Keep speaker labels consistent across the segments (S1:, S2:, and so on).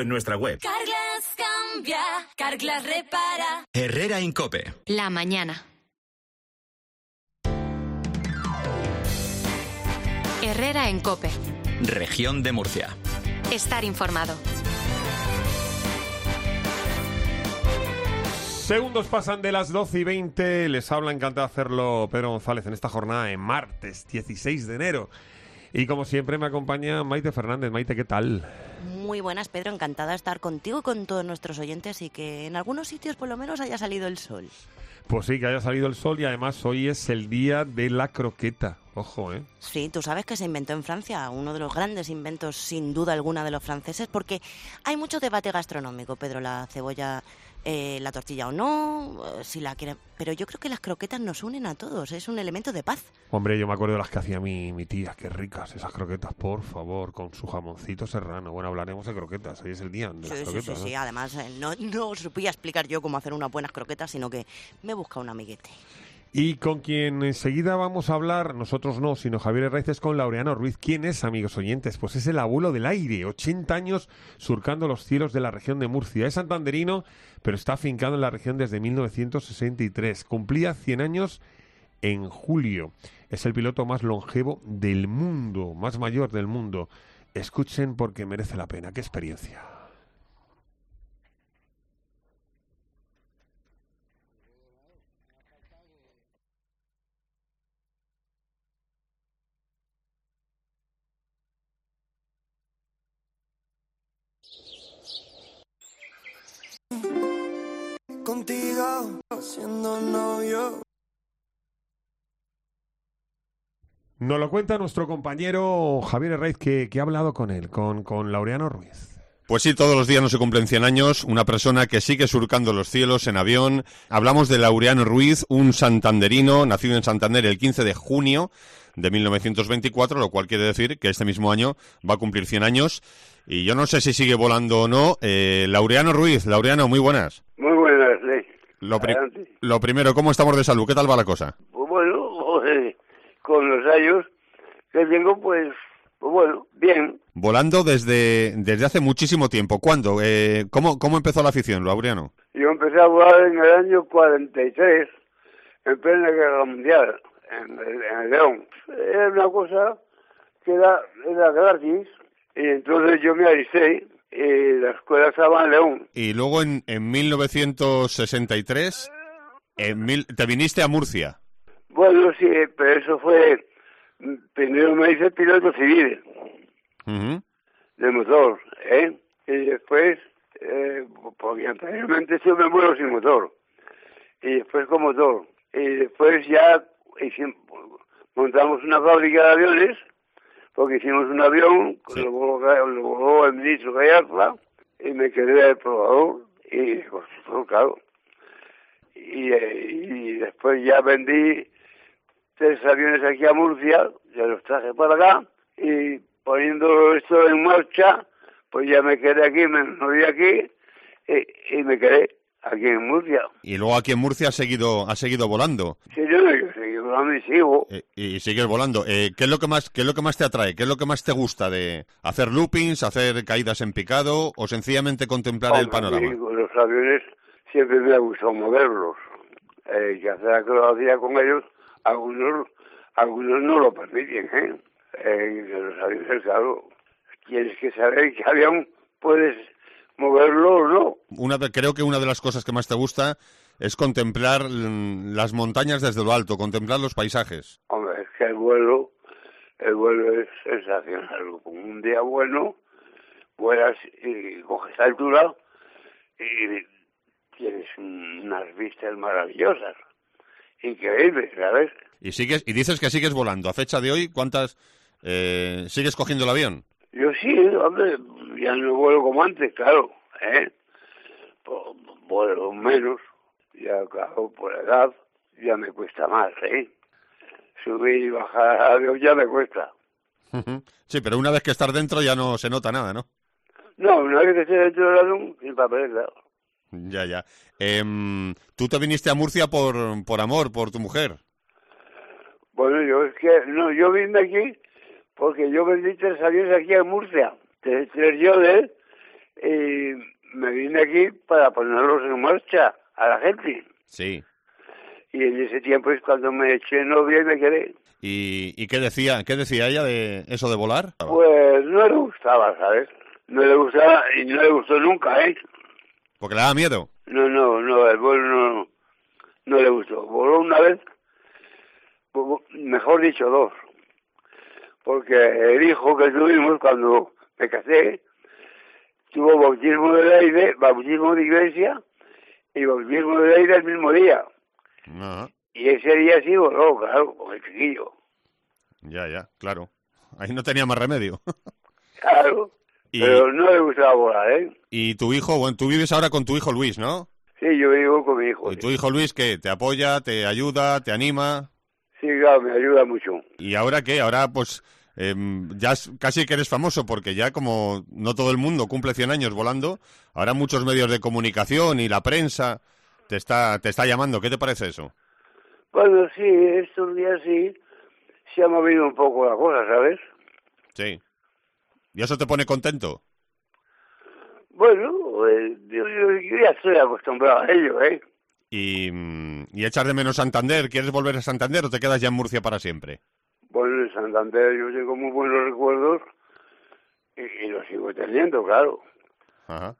S1: en nuestra web.
S2: Carglass cambia, Carglass repara.
S1: Herrera Incope.
S3: La mañana. Herrera en COPE.
S1: Región de Murcia.
S3: Estar informado.
S4: Segundos pasan de las 12:20. Les habla, encantado de hacerlo, Pedro González, en esta jornada de martes 16 de enero. Y como siempre me acompaña Maite Fernández. Maite, ¿qué tal?
S5: Muy buenas, Pedro. Encantada de estar contigo y con todos nuestros oyentes y que en algunos sitios por lo menos haya salido el sol.
S4: Pues sí, que haya salido el sol y además hoy es el día de la croqueta. Ojo, ¿eh?
S5: Sí, tú sabes que se inventó en Francia, uno de los grandes inventos sin duda alguna de los franceses, porque hay mucho debate gastronómico, Pedro, la cebolla, la tortilla o no, si la quieren, pero yo creo que las croquetas nos unen a todos, es un elemento de paz.
S4: Hombre, yo me acuerdo de las que hacía mi tía, qué ricas esas croquetas, por favor, con su jamoncito serrano. Bueno, hablaremos de croquetas, hoy es el día de las croquetas.
S5: Sí, además no os voy a explicar yo cómo hacer unas buenas croquetas, sino que me he buscado un amiguete.
S4: Y con quien enseguida vamos a hablar, nosotros no, sino Javier Herraiz, es con Laureano Ruiz. ¿Quién es, amigos oyentes? Pues es el abuelo del aire, 80 años surcando los cielos de la región de Murcia. Es santanderino, pero está afincado en la región desde 1963. Cumplía 100 años en julio. Es el piloto más longevo del mundo, más mayor del mundo. Escuchen porque merece la pena. ¡Qué experiencia!
S6: Contigo, siendo novio.
S4: Nos lo cuenta nuestro compañero Javier Herraiz, que ha hablado con él, con Laureano Ruiz.
S7: Pues sí, todos los días no se cumplen 100 años, una persona que sigue surcando los cielos en avión. Hablamos de Laureano Ruiz, un santanderino, nacido en Santander el 15 de junio de 1924, lo cual quiere decir que este mismo año va a cumplir 100 años. Y yo no sé si sigue volando o no. Laureano Ruiz, Laureano, muy buenas.
S8: Muy buenas, sí.
S7: Lo primero, ¿cómo estamos de salud? ¿Qué tal va la cosa?
S8: Pues bueno, con los años que tengo, pues bueno, bien.
S7: Volando desde hace muchísimo tiempo. ¿Cuándo? ¿Cómo empezó la afición, Laureano?
S8: Yo empecé a volar en el año 43, en plena guerra mundial, en León. Era una cosa que era gratis, y entonces yo me alisté, y la escuela estaba en León.
S7: Y luego en 1963 te viniste a Murcia.
S8: Bueno, sí, pero eso fue... Primero me hice piloto civil, de motor, y después, porque anteriormente siempre vuelo sin motor, y después con motor, y después ya montamos una fábrica de aviones, porque hicimos un avión, sí. lo voló el ministro Gallarza, y me quedé de probador, y de constructor, claro, y después ya vendí 3 aviones aquí a Murcia, ya los traje para acá, y poniendo esto en marcha, pues ya me quedé aquí, me moví aquí, y me quedé aquí en Murcia.
S7: Y luego aquí en Murcia has seguido volando.
S8: Sí, yo he seguido volando y sigo.
S7: Y sigues volando. ¿Qué es lo que más te atrae? ¿Qué es lo que más te gusta de hacer loopings, hacer caídas en picado o sencillamente contemplar el panorama?
S8: Sí, con los aviones siempre me ha gustado moverlos, que hacer acrobacia con ellos. Algunos no lo permiten, los aviones, claro, tienes que saber qué avión puedes moverlo o no.
S7: Creo que una de las cosas que más te gusta es contemplar las montañas desde lo alto, contemplar los paisajes.
S8: Hombre, es que el vuelo es sensacional. Con un día bueno, vuelas y coges altura y tienes unas vistas maravillosas. Increíble, ¿sabes?
S7: Y dices que sigues volando. A fecha de hoy, ¿cuántas sigues cogiendo el avión?
S8: Yo sí, hombre, ya no vuelo como antes, claro, vuelo menos, ya claro, por edad, ya me cuesta más, Subir y bajar al avión ya me cuesta.
S7: Sí, pero una vez que estás dentro ya no se nota nada, ¿no?
S8: No, una vez que estés dentro del avión, sin papel, claro.
S7: Ya. ¿Tú te viniste a Murcia por amor, por tu mujer?
S8: Bueno, yo vine aquí porque yo vendí 3 aviones aquí en Murcia. 3 yo de él y me vine aquí para ponerlos en marcha a la gente.
S7: Sí.
S8: Y en ese tiempo es cuando me eché novia y me quedé.
S7: ¿Y qué decía ella de eso de volar?
S8: Pues no le gustaba, ¿sabes? No le gustaba y no le gustó nunca, ¿eh?
S7: Porque le daba miedo.
S8: No, el vuelo no le gustó. Voló una vez, mejor dicho, dos. Porque el hijo que tuvimos cuando me casé tuvo bautismo del aire, bautismo de iglesia y bautismo del aire el mismo día.
S7: No.
S8: Y ese día sí voló, claro, con el chiquillo.
S7: Ya, claro. Ahí no tenía más remedio.
S8: Claro, pero no le gustaba volar, ¿eh?
S7: Y tu hijo, bueno, tú vives ahora con tu hijo Luis, ¿no?
S8: Sí, yo vivo con mi hijo.
S7: ¿Y tu hijo Luis qué? ¿Te apoya, te ayuda, te anima?
S8: Sí, claro, me ayuda mucho.
S7: ¿Y ahora qué? Ahora pues ya casi que eres famoso porque ya como no todo el mundo cumple 100 años volando, ahora muchos medios de comunicación y la prensa te está llamando. ¿Qué te parece eso?
S8: Bueno, sí, estos días sí se ha movido un poco la cosa, ¿sabes?
S7: Sí. ¿Y eso te pone contento?
S8: Bueno, yo ya estoy acostumbrado a ello, ¿eh?
S7: ¿Y echas de menos Santander? ¿Quieres volver a Santander o te quedas ya en Murcia para siempre?
S8: Bueno, en Santander yo tengo muy buenos recuerdos y los sigo teniendo, claro.
S7: Ajá.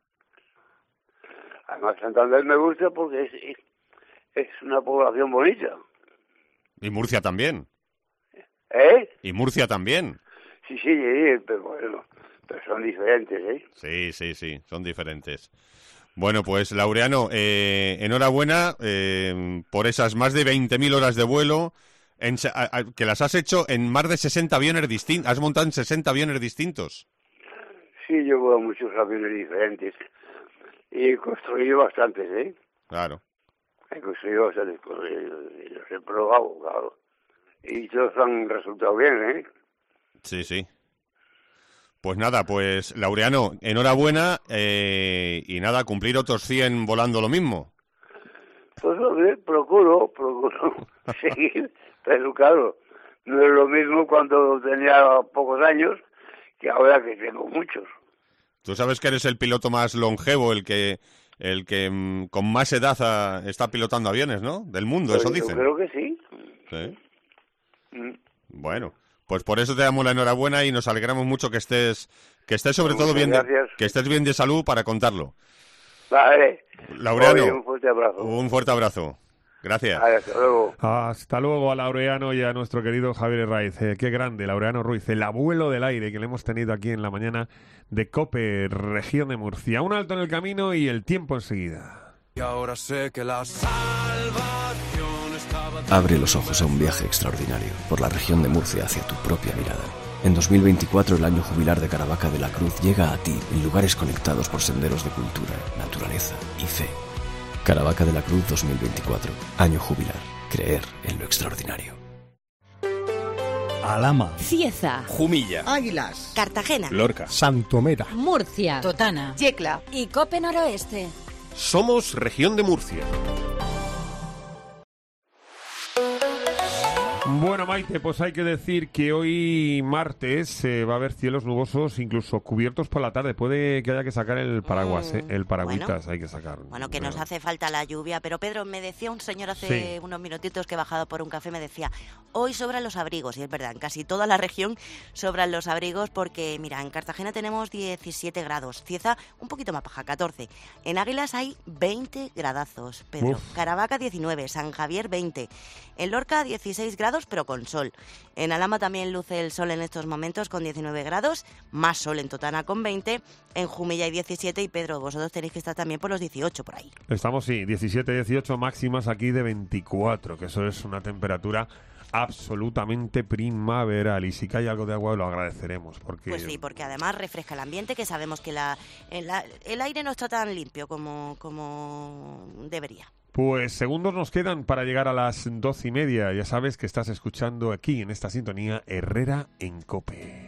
S8: Además, Santander me gusta porque es una población bonita.
S7: Y Murcia también.
S8: ¿Eh?
S7: Y Murcia también.
S8: Sí, pero bueno, pero son diferentes, ¿eh?
S7: Sí, son diferentes. Bueno, pues Laureano, enhorabuena por esas más de 20.000 horas de vuelo, que las has hecho en más de 60 aviones distintos. Has montado en 60 aviones distintos.
S8: Sí, yo vuelo muchos aviones diferentes y he construido bastantes, ¿eh?
S7: Claro.
S8: He construido bastantes y los he probado, claro. Y todos han resultado bien, ¿eh?
S7: Sí. Pues nada, pues Laureano, enhorabuena y nada, cumplir otros 100 volando lo mismo.
S8: Pues hombre, procuro seguir, pero claro, no es lo mismo cuando tenía pocos años que ahora que tengo muchos.
S7: Tú sabes que eres el piloto más longevo, el que con más edad está pilotando aviones, ¿no? Del mundo,
S8: Pues
S7: eso
S8: yo
S7: dicen.
S8: creo que sí.
S7: Sí. Bueno, pues por eso te damos la enhorabuena y nos alegramos mucho que estés sobre todo bien, que estés bien de salud para contarlo.
S8: Vale.
S7: Laureano,
S8: Oye, un fuerte abrazo.
S7: Un fuerte abrazo. Gracias.
S8: Vale, hasta luego.
S4: Hasta luego a Laureano y a nuestro querido Javier Raiz. Qué grande, Laureano Ruiz, el abuelo del aire que le hemos tenido aquí en la mañana de COPE, región de Murcia. Un alto en el camino y el tiempo enseguida.
S6: Y ahora sé que la salvación estaba...
S9: Abre los ojos a un viaje extraordinario por la región de Murcia hacia tu propia mirada. En 2024 el año jubilar de Caravaca de la Cruz llega a ti en lugares conectados por senderos de cultura, naturaleza y fe. Caravaca de la Cruz 2024. Año jubilar. Creer en lo extraordinario.
S10: Alhama,
S11: Cieza,
S10: Jumilla,
S11: Águilas, Cartagena,
S10: Lorca, Santomera,
S11: Murcia, Totana, Yecla y Cope Noroeste.
S7: Somos región de Murcia.
S4: Bueno, Maite, pues hay que decir que hoy martes va a haber cielos nubosos, incluso cubiertos por la tarde. Puede que haya que sacar el paraguas, el paragüitas hay que sacar.
S5: Bueno, que nos hace falta la lluvia, pero Pedro, me decía un señor hace unos minutitos que he bajado por un café, me decía, hoy sobran los abrigos, y es verdad, en casi toda la región sobran los abrigos porque, mira, en Cartagena tenemos 17 grados, Cieza un poquito más baja, 14, en Águilas hay 20 gradazos, Pedro, Caravaca 19, San Javier 20, en Lorca 16 grados, pero con sol. En Alhama también luce el sol en estos momentos con 19 grados, más sol en Totana con 20, en Jumilla hay 17 y Pedro, vosotros tenéis que estar también por los 18 por ahí.
S4: Estamos, 17, 18 máximas aquí de 24, que eso es una temperatura absolutamente primaveral y si cae algo de agua lo agradeceremos.
S5: Pues sí, porque además refresca el ambiente, que sabemos que el aire no está tan limpio como debería.
S4: Pues segundos nos quedan para llegar a las 12:30. Ya sabes que estás escuchando aquí en esta sintonía Herrera en COPE.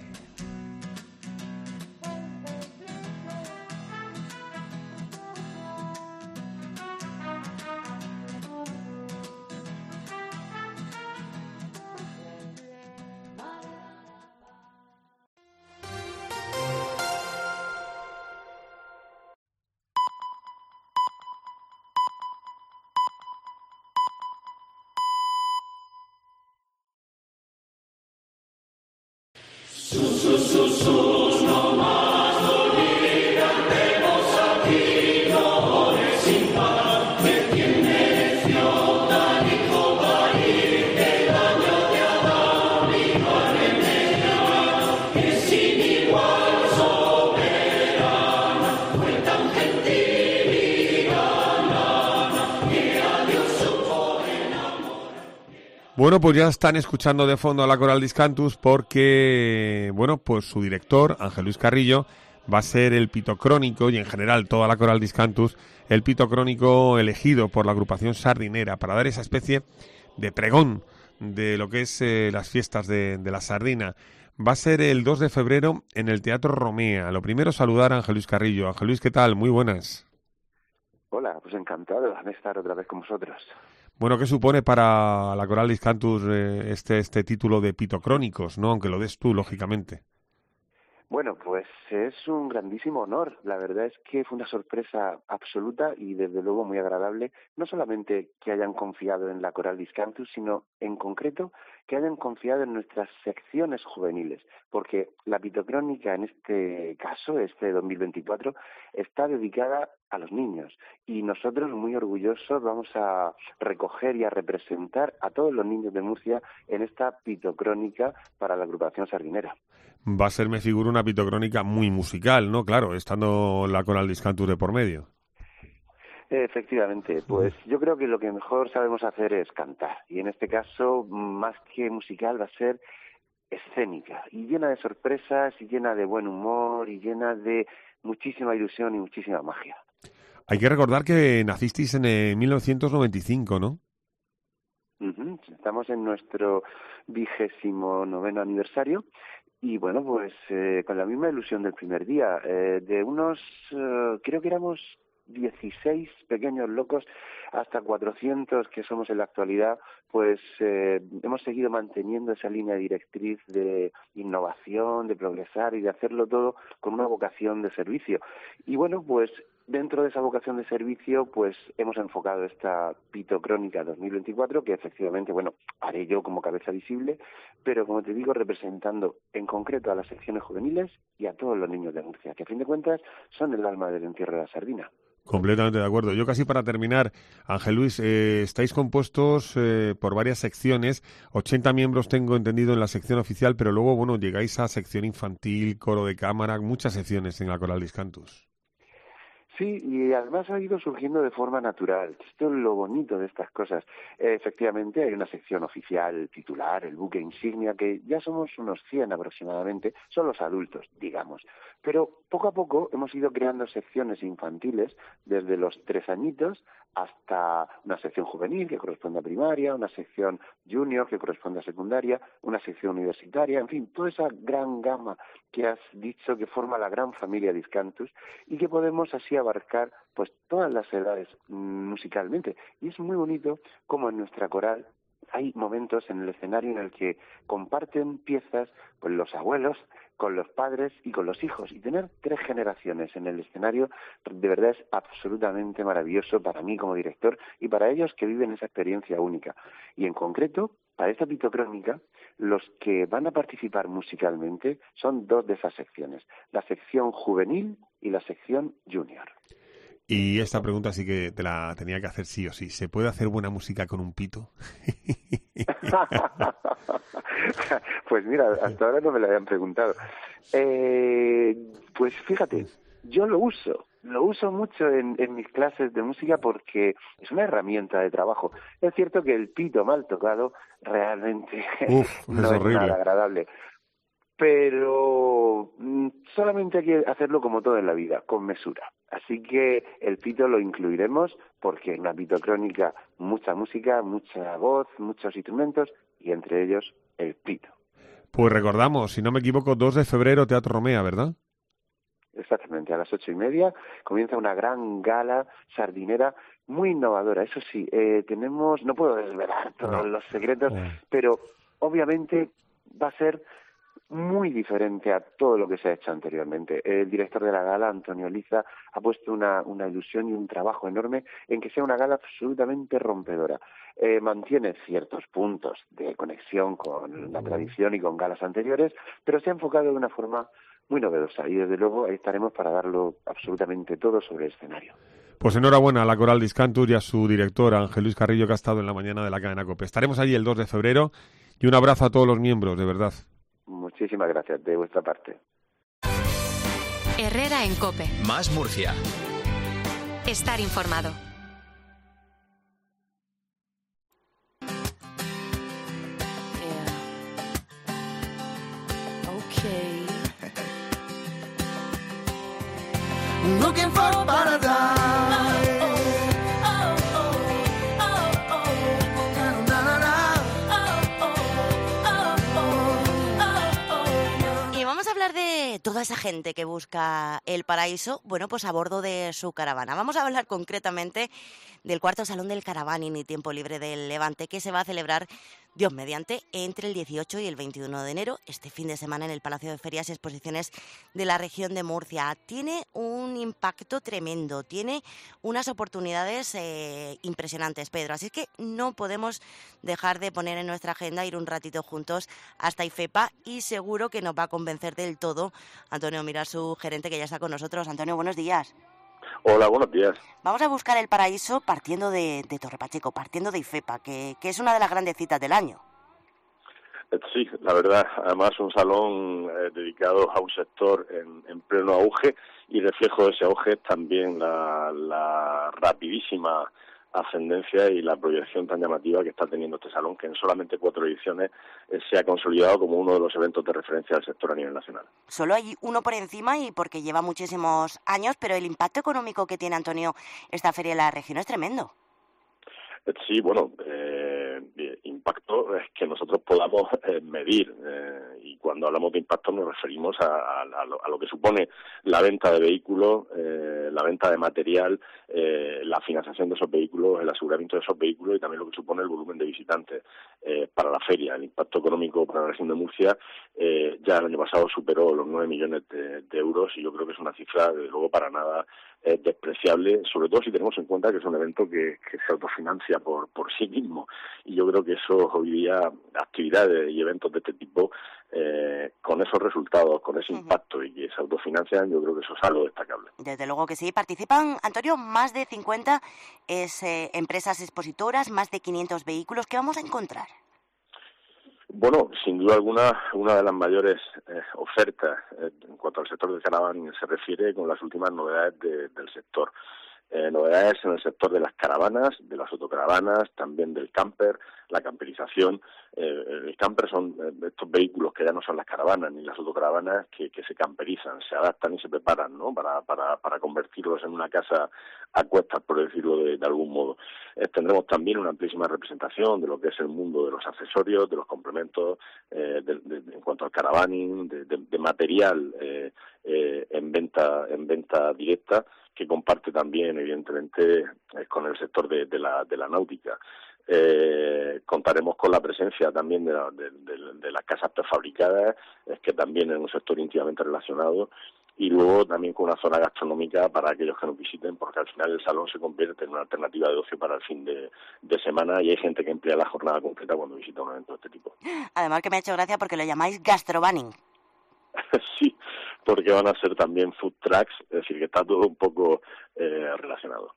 S4: Bueno, pues ya están escuchando de fondo a la Coral Discantus porque, bueno, pues su director, Ángel Luis Carrillo, va a ser el pitocrónico y en general toda la Coral Discantus, el pitocrónico elegido por la agrupación sardinera para dar esa especie de pregón de lo que es las fiestas de la sardina. Va a ser el 2 de febrero en el Teatro Romea. Lo primero, saludar a Ángel Luis Carrillo. Ángel Luis, ¿qué tal? Muy buenas.
S10: Hola, pues encantado de estar otra vez con vosotros.
S4: Bueno, ¿qué supone para la Coral Discantus este título de pitocrónicos, ¿no? Aunque lo des tú, lógicamente.
S10: Bueno, pues es un grandísimo honor. La verdad es que fue una sorpresa absoluta y desde luego muy agradable. No solamente que hayan confiado en la Coral Discantus, sino en concreto que hayan confiado en nuestras secciones juveniles, porque la pitocrónica en este caso, este 2024, está dedicada a los niños y nosotros muy orgullosos vamos a recoger y a representar a todos los niños de Murcia en esta pitocrónica para la agrupación sardinera.
S4: Va a ser, me figuro, una pitocrónica muy musical, ¿no? Claro, estando la Coral Discantus de por medio.
S10: Efectivamente, pues yo creo que lo que mejor sabemos hacer es cantar y en este caso, más que musical, va a ser escénica y llena de sorpresas y llena de buen humor y llena de muchísima ilusión y muchísima magia.
S4: Hay que recordar que nacisteis en 1995, ¿no?
S10: Estamos en nuestro 29º aniversario y bueno, pues con la misma ilusión del primer día, de unos, creo que éramos 16 pequeños locos hasta 400 que somos en la actualidad, pues hemos seguido manteniendo esa línea directriz de innovación, de progresar y de hacerlo todo con una vocación de servicio. Y bueno, pues dentro de esa vocación de servicio, pues hemos enfocado esta pitocrónica 2024, que efectivamente, bueno, haré yo como cabeza visible, pero como te digo, representando en concreto a las secciones juveniles y a todos los niños de Murcia, que a fin de cuentas son el alma del entierro de la sardina.
S4: Completamente de acuerdo. Yo casi para terminar, Ángel Luis, estáis compuestos por varias secciones, 80 miembros tengo entendido en la sección oficial, pero luego, bueno, llegáis a sección infantil, coro de cámara, muchas secciones en la Coral Discantus.
S10: Sí, y además ha ido surgiendo de forma natural. Esto es lo bonito de estas cosas. Efectivamente, hay una sección oficial titular, el buque insignia, que ya somos unos 100 aproximadamente, son los adultos, digamos. Pero poco a poco hemos ido creando secciones infantiles, desde los 3 añitos hasta una sección juvenil que corresponde a primaria, una sección junior que corresponde a secundaria, una sección universitaria, en fin, toda esa gran gama que has dicho que forma la gran familia Discantus y que podemos así abarcar pues todas las edades musicalmente. Y es muy bonito como en nuestra coral hay momentos en el escenario en el que comparten piezas pues los abuelos con los padres y con los hijos, y tener 3 generaciones en el escenario de verdad es absolutamente maravilloso para mí como director y para ellos que viven esa experiencia única. Y en concreto, para esta pitocrónica, los que van a participar musicalmente son 2 de esas secciones, la sección juvenil y la sección junior.
S4: Y esta pregunta sí que te la tenía que hacer sí o sí. ¿Se puede hacer buena música con un pito?
S10: Pues mira, hasta ahora no me lo habían preguntado. Pues fíjate, yo lo uso mucho en mis clases de música porque es una herramienta de trabajo. Es cierto que el pito mal tocado realmente no es nada agradable. Pero solamente hay que hacerlo como todo en la vida, con mesura. Así que el pito lo incluiremos porque en la pitocrónica mucha música, mucha voz, muchos instrumentos y entre ellos el pito.
S4: Pues recordamos, si no me equivoco, 2 de febrero, Teatro Romea, ¿verdad?
S10: Exactamente, a las 8:30 comienza una gran gala sardinera muy innovadora. Eso sí, tenemos, no puedo desvelar todos los secretos, pero obviamente va a ser muy diferente a todo lo que se ha hecho anteriormente. El director de la gala, Antonio Liza, ha puesto una ilusión y un trabajo enorme en que sea una gala absolutamente rompedora. Mantiene ciertos puntos de conexión con la tradición y con galas anteriores, pero se ha enfocado de una forma muy novedosa y desde luego ahí estaremos para darlo absolutamente todo sobre el escenario.
S4: Pues enhorabuena a la Coral Discantur y a su director, Ángel Luis Carrillo, que ha estado en la mañana de la cadena COPE. Estaremos allí el 2 de febrero y un abrazo a todos los miembros, de verdad.
S10: Muchísimas gracias de vuestra parte.
S3: Herrera en COPE.
S1: Más Murcia.
S3: Estar informado.
S6: Looking for paradise.
S5: Y vamos a hablar de toda esa gente que busca el paraíso, bueno, pues a bordo de su caravana. Vamos a hablar concretamente del cuarto Salón del Caravaning y Tiempo Libre del Levante, que se va a celebrar, Dios mediante, entre el 18 y el 21 de enero, este fin de semana en el Palacio de Ferias y Exposiciones de la región de Murcia. Tiene un impacto tremendo, tiene unas oportunidades impresionantes, Pedro. Así que no podemos dejar de poner en nuestra agenda ir un ratito juntos hasta IFEPA y seguro que nos va a convencer del todo Antonio Miras, su gerente, que ya está con nosotros. Antonio, buenos días.
S12: Hola, buenos días.
S5: Vamos a buscar el paraíso partiendo de Torre Pacheco, partiendo de IFEPA, que es una de las grandes citas del año.
S12: Sí, la verdad, además un salón dedicado a un sector en pleno auge, y reflejo de ese auge es también la rapidísima ascendencia y la proyección tan llamativa que está teniendo este salón, que en solamente 4 ediciones se ha consolidado como uno de los eventos de referencia del sector a nivel nacional.
S5: Solo hay uno por encima y porque lleva muchísimos años, pero el impacto económico que tiene, Antonio, esta feria en la región es tremendo.
S12: Sí, bueno, impacto es que nosotros podamos medir, y cuando hablamos de impacto nos referimos a lo que supone la venta de vehículos, la venta de material, la financiación de esos vehículos, el aseguramiento de esos vehículos y también lo que supone el volumen de visitantes para la feria. El impacto económico para la región de Murcia ya el año pasado superó los 9 millones de euros, y yo creo que es una cifra, desde luego, para nada despreciable, sobre todo si tenemos en cuenta que es un evento que se autofinancia por sí mismo, y yo creo que eso hoy día, actividades y eventos de este tipo con esos resultados, con ese impacto y que se autofinancian, yo creo que eso es algo destacable.
S5: Desde luego que sí. Participan, Antonio, más de 50 empresas expositoras, más de 500 vehículos. ¿Qué vamos a encontrar?
S12: Bueno, sin duda alguna, una de las mayores ofertas en cuanto al sector del caravaning se refiere con las últimas novedades del sector. Novedades en el sector de las caravanas, de las autocaravanas, también del camper, la camperización. El camper son estos vehículos que ya no son las caravanas ni las autocaravanas, que se camperizan, se adaptan y se preparan, ¿no?, para convertirlos en una casa a cuestas, por decirlo de algún modo. Tendremos también una amplísima representación de lo que es el mundo de los accesorios, de los complementos, en cuanto al caravaning, de material en venta directa, que comparte también, evidentemente, con el sector de la náutica. Contaremos con la presencia también de las casas prefabricadas, que también es un sector íntimamente relacionado, y luego también con una zona gastronómica para aquellos que nos visiten, porque al final el salón se convierte en una alternativa de ocio para el fin de semana, y hay gente que emplea la jornada completa cuando visita un evento de este tipo.
S5: Además que me ha hecho gracia porque lo llamáis gastrovaning.
S12: Sí, porque van a ser también food trucks, es decir, que está todo un poco relacionado.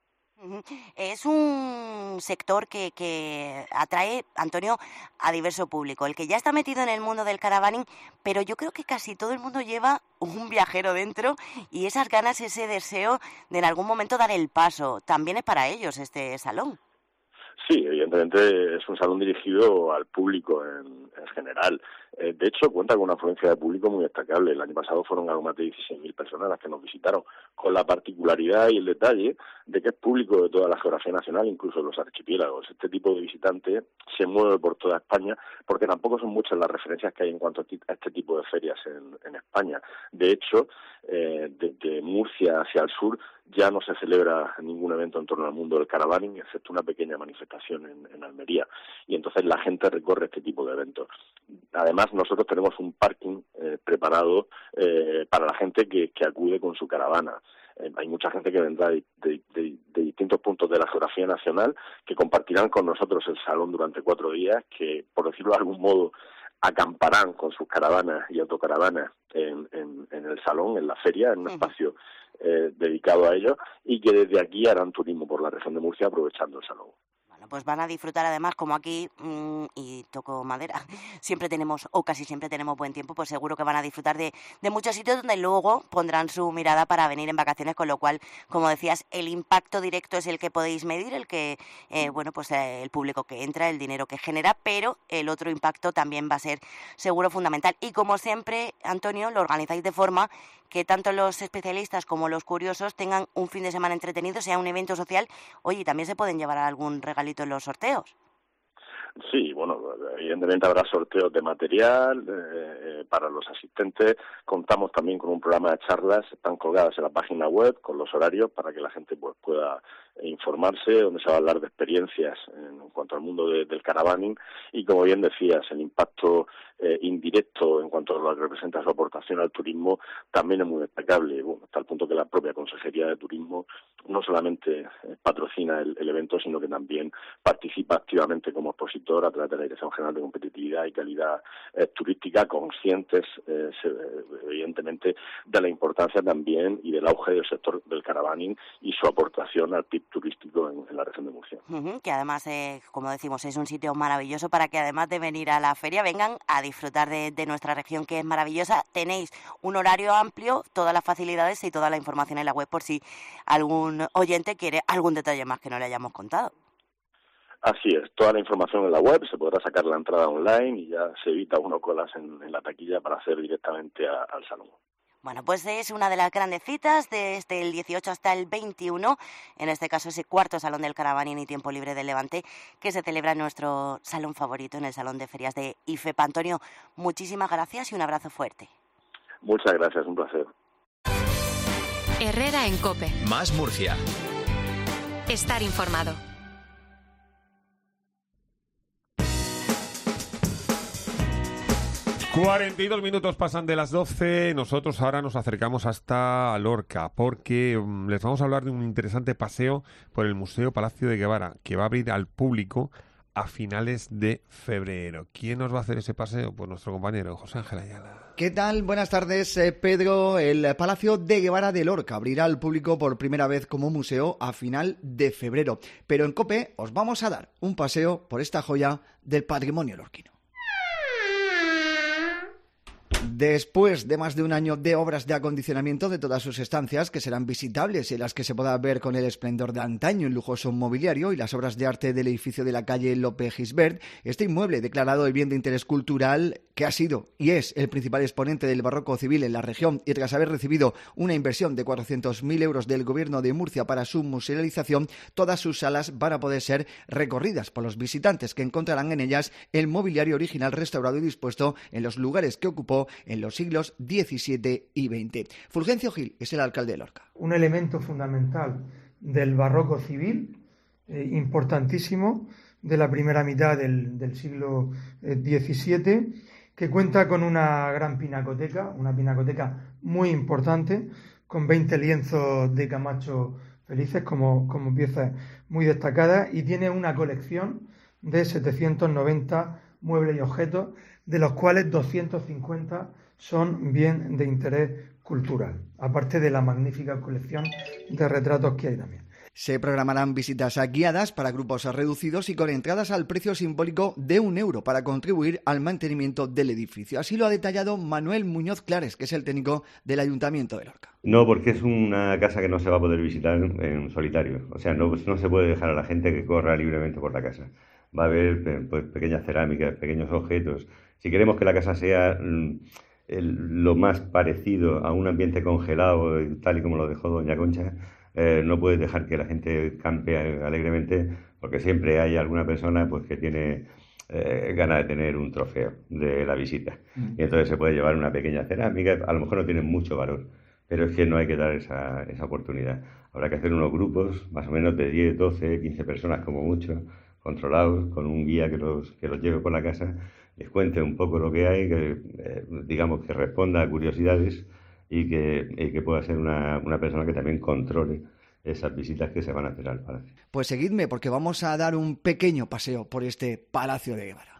S5: Es un sector que atrae, Antonio, a diverso público. El que ya está metido en el mundo del caravaning, pero yo creo que casi todo el mundo lleva un viajero dentro y esas ganas, ese deseo de en algún momento dar el paso. También es para ellos este salón.
S12: Sí, evidentemente es un salón dirigido al público en general. De hecho, cuenta con una afluencia de público muy destacable. El año pasado fueron algo más de 16.000 personas las que nos visitaron, con la particularidad y el detalle de que es público de toda la geografía nacional, incluso los archipiélagos. Este tipo de visitante se mueve por toda España, porque tampoco son muchas las referencias que hay en cuanto a este tipo de ferias en España. De hecho, desde Murcia hacia el sur ya no se celebra ningún evento en torno al mundo del caravaning, excepto una pequeña manifestación en Almería, y entonces la gente recorre este tipo de eventos. Además, además nosotros tenemos un parking preparado para la gente que acude con su caravana. Hay mucha gente que vendrá de distintos puntos de la geografía nacional que compartirán con nosotros el salón durante 4 días, que, por decirlo de algún modo, acamparán con sus caravanas y autocaravanas en el salón, en la feria, en un espacio dedicado a ellos, y que desde aquí harán turismo por la región de Murcia aprovechando el salón.
S5: Pues van a disfrutar además, como aquí, y toco madera, siempre tenemos, o casi siempre tenemos buen tiempo, pues seguro que van a disfrutar de muchos sitios donde luego pondrán su mirada para venir en vacaciones, con lo cual, como decías, el impacto directo es el que podéis medir, el que, el público que entra, el dinero que genera, pero el otro impacto también va a ser seguro fundamental. Y como siempre, Antonio, lo organizáis de forma que tanto los especialistas como los curiosos tengan un fin de semana entretenido, sea un evento social. Oye, también se pueden llevar algún regalito en los sorteos.
S12: Sí, bueno, evidentemente habrá sorteos de material para los asistentes. Contamos también con un programa de charlas, están colgadas en la página web con los horarios para que la gente pues pueda informarse, donde se va a hablar de experiencias en cuanto al mundo del caravaning, y como bien decías, el impacto indirecto en cuanto a lo que representa su aportación al turismo también es muy destacable, hasta el punto que la propia Consejería de Turismo no solamente patrocina el evento, sino que también participa activamente como expositor a través de la Dirección General de Competitividad y Calidad Turística, conscientes evidentemente de la importancia también y del auge del sector del caravaning y su aportación al PIB turístico en la región de Murcia.
S5: Que además, como decimos, es un sitio maravilloso para que además de venir a la feria vengan a disfrutar de nuestra región, que es maravillosa. Tenéis un horario amplio, todas las facilidades y toda la información en la web por si algún oyente quiere algún detalle más que no le hayamos contado.
S12: Así es, toda la información en la web, se podrá sacar la entrada online y ya se evita uno colas en la taquilla para hacer directamente al salón.
S5: Bueno, pues es una de las grandes citas desde el 18 hasta el 21, en este caso ese cuarto Salón del Caravaning y Tiempo Libre del Levante, que se celebra en nuestro salón favorito, en el Salón de Ferias de IFEP. Antonio, muchísimas gracias y un abrazo fuerte.
S12: Muchas gracias, un placer.
S3: Herrera en COPE.
S1: Más Murcia.
S3: Estar informado.
S4: ...42 minutos pasan de las 12... Nosotros ahora nos acercamos hasta Lorca... ...porque les vamos a hablar de un interesante paseo... ...por el Museo Palacio de Guevara... ...que va a abrir al público a finales de febrero. ¿Quién nos va a hacer ese paseo? Pues nuestro compañero José Ángel Ayala.
S13: ¿Qué tal? Buenas tardes, Pedro. El Palacio de Guevara de Lorca abrirá al público por primera vez como museo a final de febrero. Pero en COPE os vamos a dar un paseo por esta joya del patrimonio lorquino. Después de más de un año de obras de acondicionamiento de todas sus estancias, que serán visitables y en las que se podrá ver con el esplendor de antaño el lujoso mobiliario y las obras de arte del edificio de la calle Lope Gisbert, este inmueble declarado de bien de interés cultural, que ha sido y es el principal exponente del barroco civil en la región, y tras haber recibido una inversión de 400.000 euros del gobierno de Murcia para su musealización, todas sus salas van a poder ser recorridas por los visitantes, que encontrarán en ellas el mobiliario original restaurado y dispuesto en los lugares que ocupó en los siglos XVII y XX. Fulgencio Gil es el alcalde de Lorca.
S14: Un elemento fundamental del barroco civil, importantísimo, de la primera mitad del siglo XVII, que cuenta con una gran pinacoteca, una pinacoteca muy importante, con 20 lienzos de Camacho Felices como piezas muy destacadas, y tiene una colección de 790 muebles y objetos, de los cuales 250 son bien de interés cultural, aparte de la magnífica colección de retratos que hay también.
S13: Se programarán visitas guiadas para grupos reducidos y con entradas al precio simbólico de €1 para contribuir al mantenimiento del edificio. Así lo ha detallado Manuel Muñoz Clares, que es el técnico del Ayuntamiento de Lorca.
S15: No, porque es una casa que no se va a poder visitar en solitario. O sea, no se puede dejar a la gente que corra libremente por la casa. Va a haber pues, pequeñas cerámicas, pequeños objetos. Si queremos que la casa sea lo más parecido a un ambiente congelado, tal y como lo dejó doña Concha, no puedes dejar que la gente campe alegremente, porque siempre hay alguna persona pues que tiene ganas de tener un trofeo de la visita. Y entonces se puede llevar una pequeña cerámica, a lo mejor no tiene mucho valor, pero es que no hay que dar esa oportunidad. Habrá que hacer unos grupos, más o menos de 10, 12, 15 personas como mucho, controlados, con un guía que los lleve por la casa, les cuente un poco lo que hay, que digamos que responda a curiosidades y que pueda ser una persona que también controle esas visitas que se van a hacer al palacio.
S13: Pues seguidme, porque vamos a dar un pequeño paseo por este Palacio de Guevara.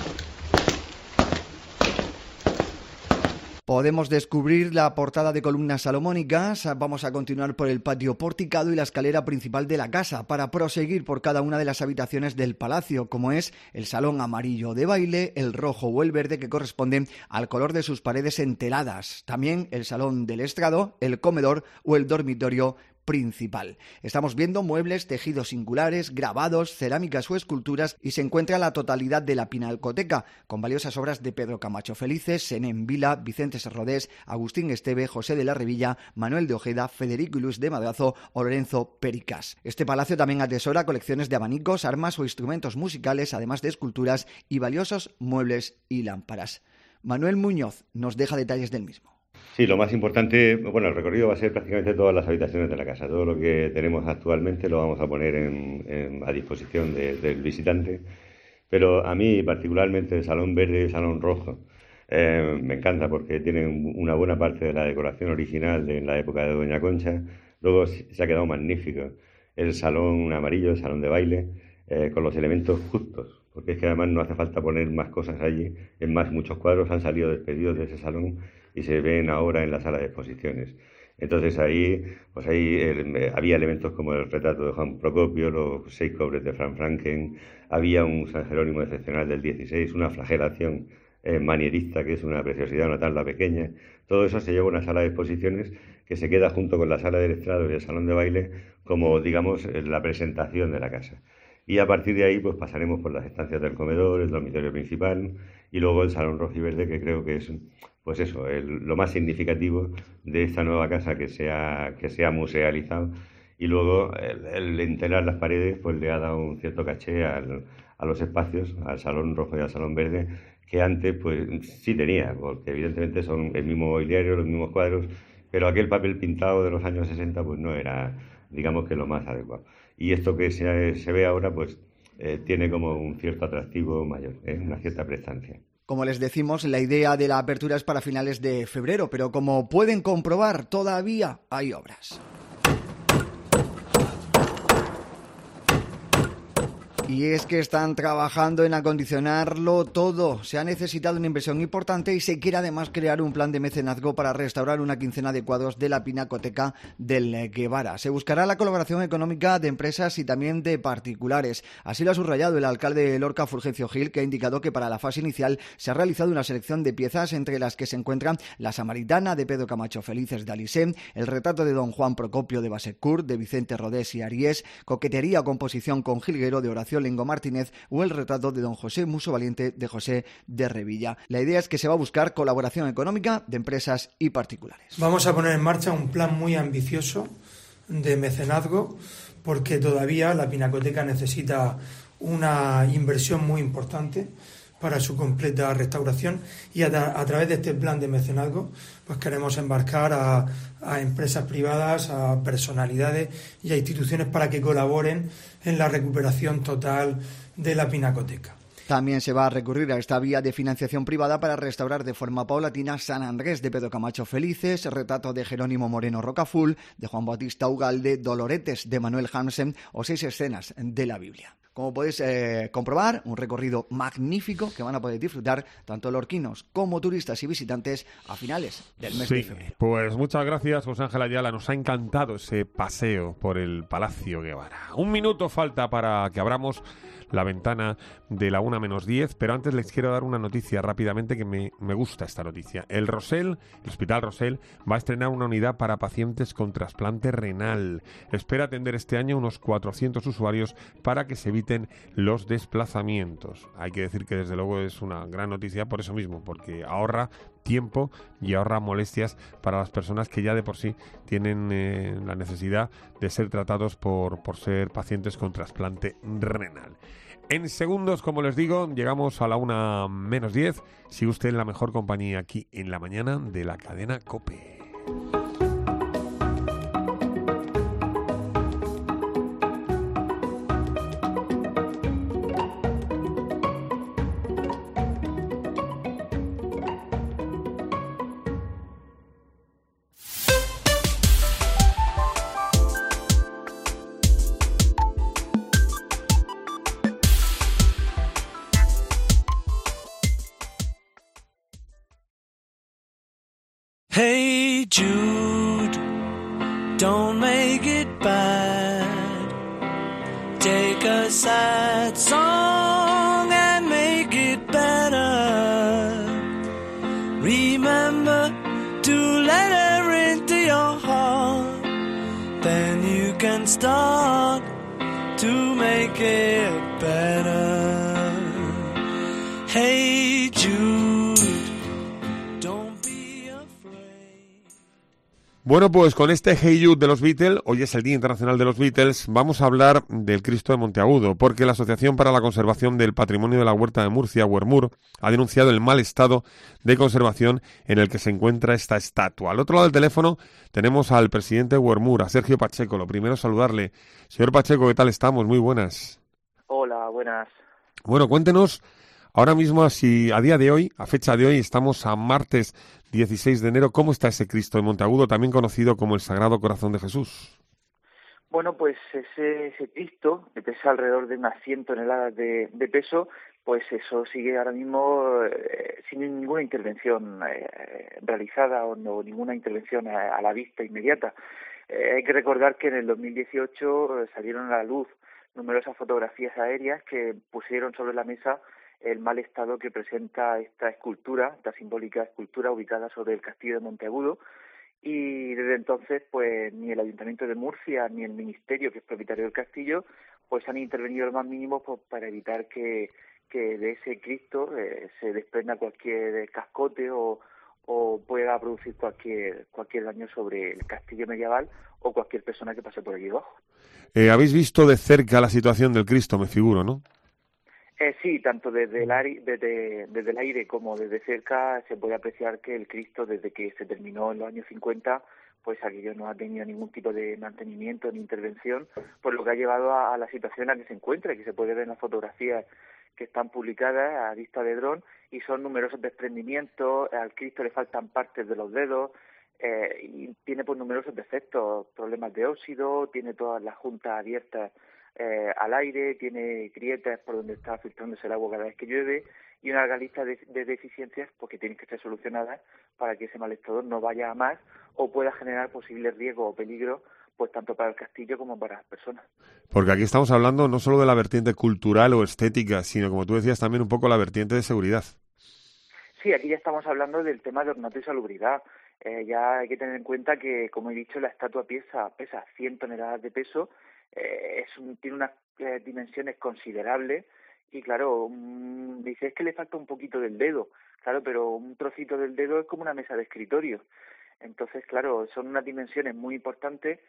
S13: Podemos descubrir la portada de columnas salomónicas, vamos a continuar por el patio porticado y la escalera principal de la casa para proseguir por cada una de las habitaciones del palacio, como es el salón amarillo de baile, el rojo o el verde que corresponden al color de sus paredes enteladas, también el salón del estrado, el comedor o el dormitorio principal. Estamos viendo muebles, tejidos singulares, grabados, cerámicas o esculturas y se encuentra la totalidad de la Pinacoteca, con valiosas obras de Pedro Camacho Felices, Senén Vila, Vicente Rodés, Agustín Esteve, José de la Revilla, Manuel de Ojeda, Federico y Luis de Madrazo o Lorenzo Pericas. Este palacio también atesora colecciones de abanicos, armas o instrumentos musicales, además de esculturas y valiosos muebles y lámparas. Manuel Muñoz nos deja detalles del mismo.
S15: Sí, lo más importante, bueno, el recorrido va a ser prácticamente todas las habitaciones de la casa. Todo lo que tenemos actualmente lo vamos a poner a disposición del visitante. Pero a mí, particularmente, el salón verde y el salón rojo, me encanta porque tienen una buena parte de la decoración original de la época de Doña Concha. Luego se ha quedado magnífico el salón amarillo, el salón de baile, con los elementos justos. Porque es que además no hace falta poner más cosas allí. Es más, muchos cuadros han salido despedidos de ese salón y se ven ahora en la sala de exposiciones. Entonces ahí había elementos como el retrato de Juan Procopio, los 6 cobres de Franz Franken, había un San Jerónimo excepcional del 16, una flagelación manierista que es una preciosidad, una tabla pequeña. Todo eso se lleva a una sala de exposiciones que se queda junto con la sala del estrado y el salón de baile como, digamos, la presentación de la casa. Y a partir de ahí pues pasaremos por las estancias del comedor, el dormitorio principal y luego el salón rojo y verde, que creo que es pues eso, lo más significativo de esta nueva casa que se ha musealizado. Y luego el enterar las paredes pues le ha dado un cierto caché a los espacios, al salón rojo y al salón verde, que antes pues sí tenía, porque evidentemente son el mismo mobiliario, los mismos cuadros, pero aquel papel pintado de los años 60 pues no era, digamos, que lo más adecuado. Y esto que se ve ahora pues tiene como un cierto atractivo mayor, una cierta prestancia.
S13: Como les decimos, la idea de la apertura es para finales de febrero, pero como pueden comprobar, todavía hay obras. Y es que están trabajando en acondicionarlo todo. Se ha necesitado una inversión importante y se quiere además crear un plan de mecenazgo para restaurar una quincena de cuadros de la Pinacoteca del Guevara. Se buscará la colaboración económica de empresas y también de particulares. Así lo ha subrayado el alcalde de Lorca, Fulgencio Gil, que ha indicado que para la fase inicial se ha realizado una selección de piezas entre las que se encuentran la Samaritana de Pedro Camacho Felices de Alisén, el retrato de don Juan Procopio de Bassecourt, de Vicente Rodés y Aries, coquetería o composición con jilguero de Horacio Lengo Martínez o el retrato de don José Muso Valiente de José de Revilla. La idea es que se va a buscar colaboración económica de empresas y particulares.
S14: Vamos a poner en marcha un plan muy ambicioso de mecenazgo porque todavía la Pinacoteca necesita una inversión muy importante para su completa restauración y a través de este plan de mecenazgo pues queremos embarcar a empresas privadas, a personalidades y a instituciones para que colaboren en la recuperación total de la Pinacoteca.
S13: También se va a recurrir a esta vía de financiación privada para restaurar de forma paulatina San Andrés de Pedro Camacho Felices, retrato de Jerónimo Moreno Rocafull, de Juan Bautista Ugalde, Doloretes de Manuel Hansen o 6 escenas de la Biblia. Como podéis comprobar, un recorrido magnífico que van a poder disfrutar tanto lorquinos como turistas y visitantes a finales del mes de febrero.
S4: Pues muchas gracias, José Ángel Ayala. Nos ha encantado ese paseo por el Palacio Guevara. 1 minuto falta para que abramos la ventana de la 1:10, pero antes les quiero dar una noticia rápidamente que me gusta esta noticia. El Hospital Rosell va a estrenar una unidad para pacientes con trasplante renal. Espera atender este año unos 400 usuarios para que se eviten los desplazamientos. Hay que decir que desde luego es una gran noticia por eso mismo, porque ahorra tiempo y ahorra molestias para las personas que ya de por sí tienen la necesidad de ser tratados por ser pacientes con trasplante renal. En segundos, como les digo, llegamos a la 1:10. Sigue usted en la mejor compañía aquí en la mañana de la cadena COPE.
S6: Hey Jude, don't make it bad. Take a sad song and make it better. Remember to let her into your heart. Then you can start to make it better. Hey Jude, don't be afraid.
S4: Bueno, pues con este Hey Jude de los Beatles, hoy es el Día Internacional de los Beatles, vamos a hablar del Cristo de Monteagudo, porque la Asociación para la Conservación del Patrimonio de la Huerta de Murcia, Huermur, ha denunciado el mal estado de conservación en el que se encuentra esta estatua. Al otro lado del teléfono tenemos al presidente de Huermur, a Sergio Pacheco. Lo primero es saludarle. Señor Pacheco, ¿qué tal estamos? Muy buenas.
S16: Hola, buenas.
S4: Bueno, cuéntenos ahora mismo, si a día de hoy, a fecha de hoy, estamos a martes 16 de enero, ¿cómo está ese Cristo de Monteagudo, también conocido como el Sagrado Corazón de Jesús?
S16: Bueno, pues ese Cristo, que pesa alrededor de unas 100 toneladas de peso, pues eso sigue ahora mismo sin ninguna intervención realizada o no, ninguna intervención a la vista inmediata. Hay que recordar que en el 2018 salieron a la luz numerosas fotografías aéreas que pusieron sobre la mesa el mal estado que presenta esta escultura, esta simbólica escultura ubicada sobre el castillo de Monteagudo, y desde entonces pues ni el Ayuntamiento de Murcia ni el Ministerio, que es propietario del castillo, pues han intervenido lo más mínimo pues, para evitar que de ese Cristo se desprenda cualquier cascote o pueda producir cualquier daño sobre el castillo medieval o cualquier persona que pase por allí abajo.
S4: Habéis visto de cerca la situación del Cristo, me figuro, ¿no?
S16: Sí, tanto desde el aire como desde cerca se puede apreciar que el Cristo, desde que se terminó en los años 50, pues aquello no ha tenido ningún tipo de mantenimiento ni intervención, por lo que ha llevado a la situación en la que se encuentra, que se puede ver en las fotografías que están publicadas a vista de dron, y son numerosos desprendimientos, al Cristo le faltan partes de los dedos, y tiene pues numerosos defectos, problemas de óxido, tiene todas las juntas abiertas al aire, tiene grietas por donde está filtrándose el agua cada vez que llueve, y una larga lista de deficiencias pues, que tienen que ser solucionadas para que ese mal estado no vaya a más o pueda generar posibles riesgos o peligros pues tanto para el castillo como para las personas.
S4: Porque aquí estamos hablando no solo de la vertiente cultural o estética, sino, como tú decías, también un poco la vertiente de seguridad.
S16: Sí, aquí ya estamos hablando del tema de ornato y salubridad. Ya hay que tener en cuenta que, como he dicho, la estatua pesa 100 toneladas de peso, tiene unas dimensiones considerables y, claro, dices que le falta un poquito del dedo, claro, pero un trocito del dedo es como una mesa de escritorio. Entonces, claro, son unas dimensiones muy importantes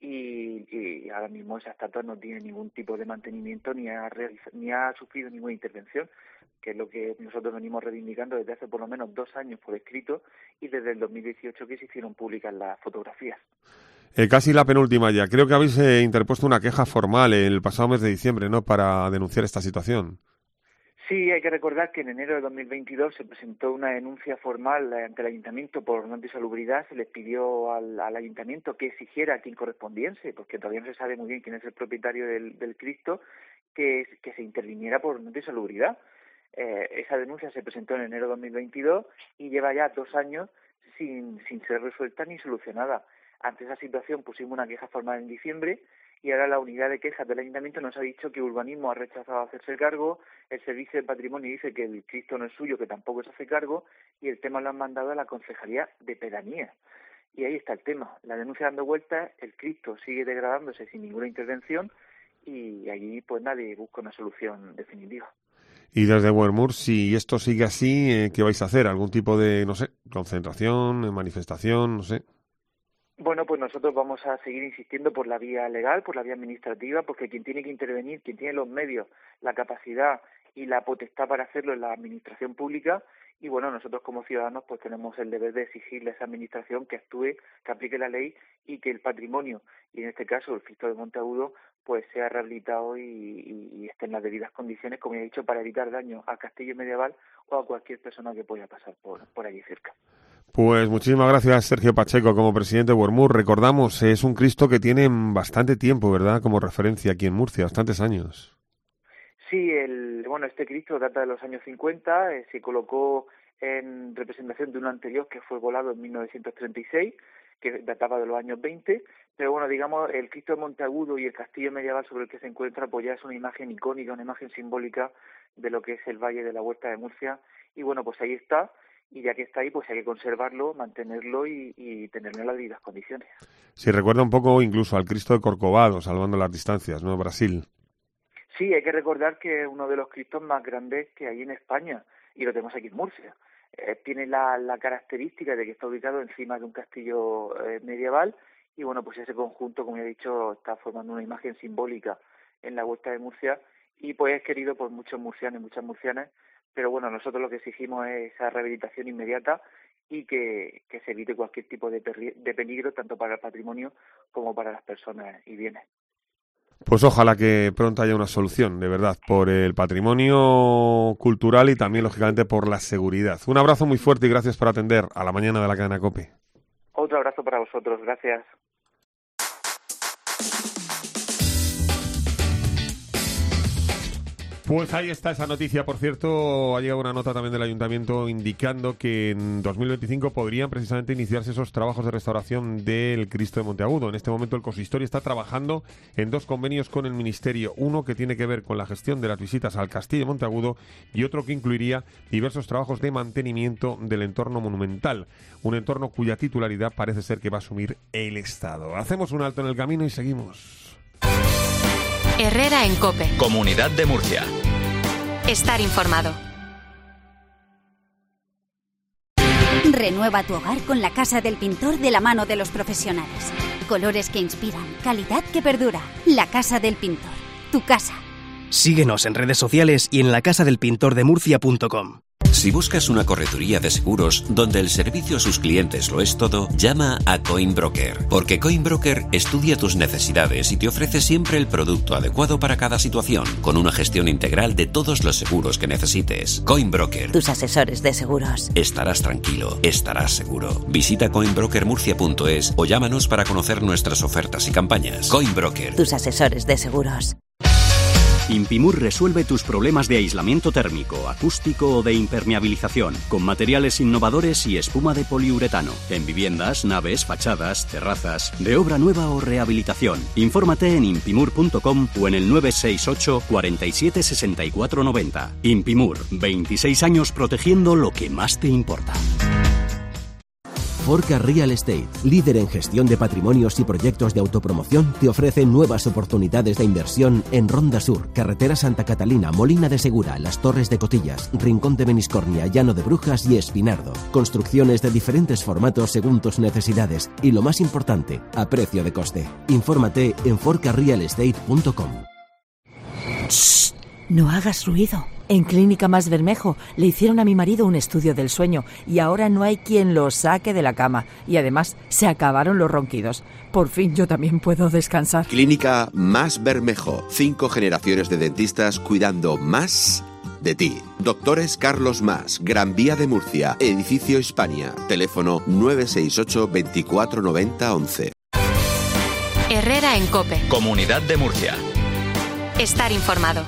S16: y ahora mismo esa estatua no tiene ningún tipo de mantenimiento ni ha sufrido ninguna intervención, que es lo que nosotros venimos reivindicando desde hace por lo menos 2 años por escrito y desde el 2018 que se hicieron públicas las fotografías.
S4: Casi la penúltima ya. Creo que habéis interpuesto una queja formal el pasado mes de diciembre, ¿no?, para denunciar esta situación.
S16: Sí, hay que recordar que en enero de 2022 se presentó una denuncia formal ante el Ayuntamiento por ornato y salubridad. Se les pidió al Ayuntamiento que exigiera a quien correspondiese, porque todavía no se sabe muy bien quién es el propietario del Cristo, que se interviniera por ornato y salubridad. Esa denuncia se presentó en enero de 2022 y lleva ya 2 años sin ser resuelta ni solucionada. Ante esa situación pusimos una queja formal en diciembre y ahora la unidad de quejas del Ayuntamiento nos ha dicho que Urbanismo ha rechazado hacerse cargo, el Servicio de Patrimonio dice que el Cristo no es suyo, que tampoco se hace cargo, y el tema lo han mandado a la Concejalía de Pedanía. Y ahí está el tema, la denuncia dando vueltas, el Cristo sigue degradándose sin ninguna intervención y allí pues nadie busca una solución definitiva.
S4: Y desde Huermur, si esto sigue así, ¿qué vais a hacer? ¿Algún tipo de, no sé, concentración, manifestación, no sé?
S16: Bueno, pues nosotros vamos a seguir insistiendo por la vía legal, por la vía administrativa, porque quien tiene que intervenir, quien tiene los medios, la capacidad y la potestad para hacerlo es la administración pública. Y bueno, nosotros como ciudadanos pues tenemos el deber de exigirle a esa administración que actúe, que aplique la ley y que el patrimonio, y en este caso el Cristo de Monteagudo, pues sea rehabilitado y esté en las debidas condiciones, como he dicho, para evitar daño al castillo medieval o a cualquier persona que pueda pasar por allí cerca.
S4: Pues muchísimas gracias, Sergio Pacheco, como presidente de Huermur. Recordamos, es un Cristo que tiene bastante tiempo, ¿verdad?, como referencia aquí en Murcia, bastantes años.
S16: Sí, este Cristo data de los años 50, se colocó en representación de uno anterior que fue volado en 1936, que databa de los años 20, pero bueno, digamos, el Cristo de Monteagudo y el castillo medieval sobre el que se encuentra, pues ya es una imagen icónica, una imagen simbólica de lo que es el Valle de la Huerta de Murcia, y bueno, pues ahí está, y ya que está ahí, pues hay que conservarlo, mantenerlo y tenerlo en las debidas condiciones.
S4: Sí, recuerda un poco incluso al Cristo de Corcovado, salvando las distancias, ¿no? Brasil.
S16: Sí, hay que recordar que es uno de los Cristos más grandes que hay en España, y lo tenemos aquí en Murcia. Tiene la característica de que está ubicado encima de un castillo medieval, y bueno, pues ese conjunto, como ya he dicho, está formando una imagen simbólica en la Huerta de Murcia, y pues es querido por muchos murcianos y muchas murcianas, pero bueno, nosotros lo que exigimos es esa rehabilitación inmediata y que se evite cualquier tipo de peligro, tanto para el patrimonio como para las personas y bienes.
S4: Pues ojalá que pronto haya una solución, de verdad, por el patrimonio cultural y también, lógicamente, por la seguridad. Un abrazo muy fuerte y gracias por atender a la mañana de la cadena COPE.
S16: Otro abrazo para vosotros, gracias.
S4: Pues ahí está esa noticia. Por cierto, ha llegado una nota también del Ayuntamiento indicando que en 2025 podrían precisamente iniciarse esos trabajos de restauración del Cristo de Monteagudo. En este momento el consistorio está trabajando en 2 convenios con el Ministerio. Uno que tiene que ver con la gestión de las visitas al Castillo de Monteagudo y otro que incluiría diversos trabajos de mantenimiento del entorno monumental. Un entorno cuya titularidad parece ser que va a asumir el Estado. Hacemos un alto en el camino y seguimos.
S3: Herrera en COPE.
S1: Comunidad de Murcia.
S3: Estar informado.
S17: Renueva tu hogar con la Casa del Pintor de la mano de los profesionales. Colores que inspiran, calidad que perdura. La Casa del Pintor. Tu casa.
S18: Síguenos en redes sociales y en lacasadelpintordemurcia.com.
S19: Si buscas una correduría de seguros donde el servicio a sus clientes lo es todo, llama a Coinbroker, porque Coinbroker estudia tus necesidades y te ofrece siempre el producto adecuado para cada situación, con una gestión integral de todos los seguros que necesites. Coinbroker.
S5: Tus asesores de seguros.
S19: Estarás tranquilo, estarás seguro. Visita coinbrokermurcia.es o llámanos para conocer nuestras ofertas y campañas. Coinbroker.
S5: Tus asesores de seguros.
S20: Impimur resuelve tus problemas de aislamiento térmico, acústico o de impermeabilización, con materiales innovadores y espuma de poliuretano, en viviendas, naves, fachadas, terrazas, de obra nueva o rehabilitación. Infórmate en impimur.com o en el 968 47 64 90. Impimur, 26 años protegiendo lo que más te importa.
S21: Forca Real Estate, líder en gestión de patrimonios y proyectos de autopromoción, te ofrece nuevas oportunidades de inversión en Ronda Sur, Carretera Santa Catalina, Molina de Segura, Las Torres de Cotillas, Rincón de Beniscornia, Llano de Brujas y Espinardo. Construcciones de diferentes formatos según tus necesidades y, lo más importante, a precio de coste. Infórmate en forcarealestate.com.
S22: No hagas ruido. En Clínica Más Bermejo le hicieron a mi marido un estudio del sueño y ahora no hay quien lo saque de la cama. Y además se acabaron los ronquidos. Por fin yo también puedo descansar.
S23: Clínica Más Bermejo. 5 generaciones de dentistas cuidando más de ti. Doctores Carlos Más, Gran Vía de Murcia, Edificio Hispania. Teléfono 968 24 90 11.
S3: Herrera en COPE.
S1: Comunidad de Murcia.
S3: Estar informado.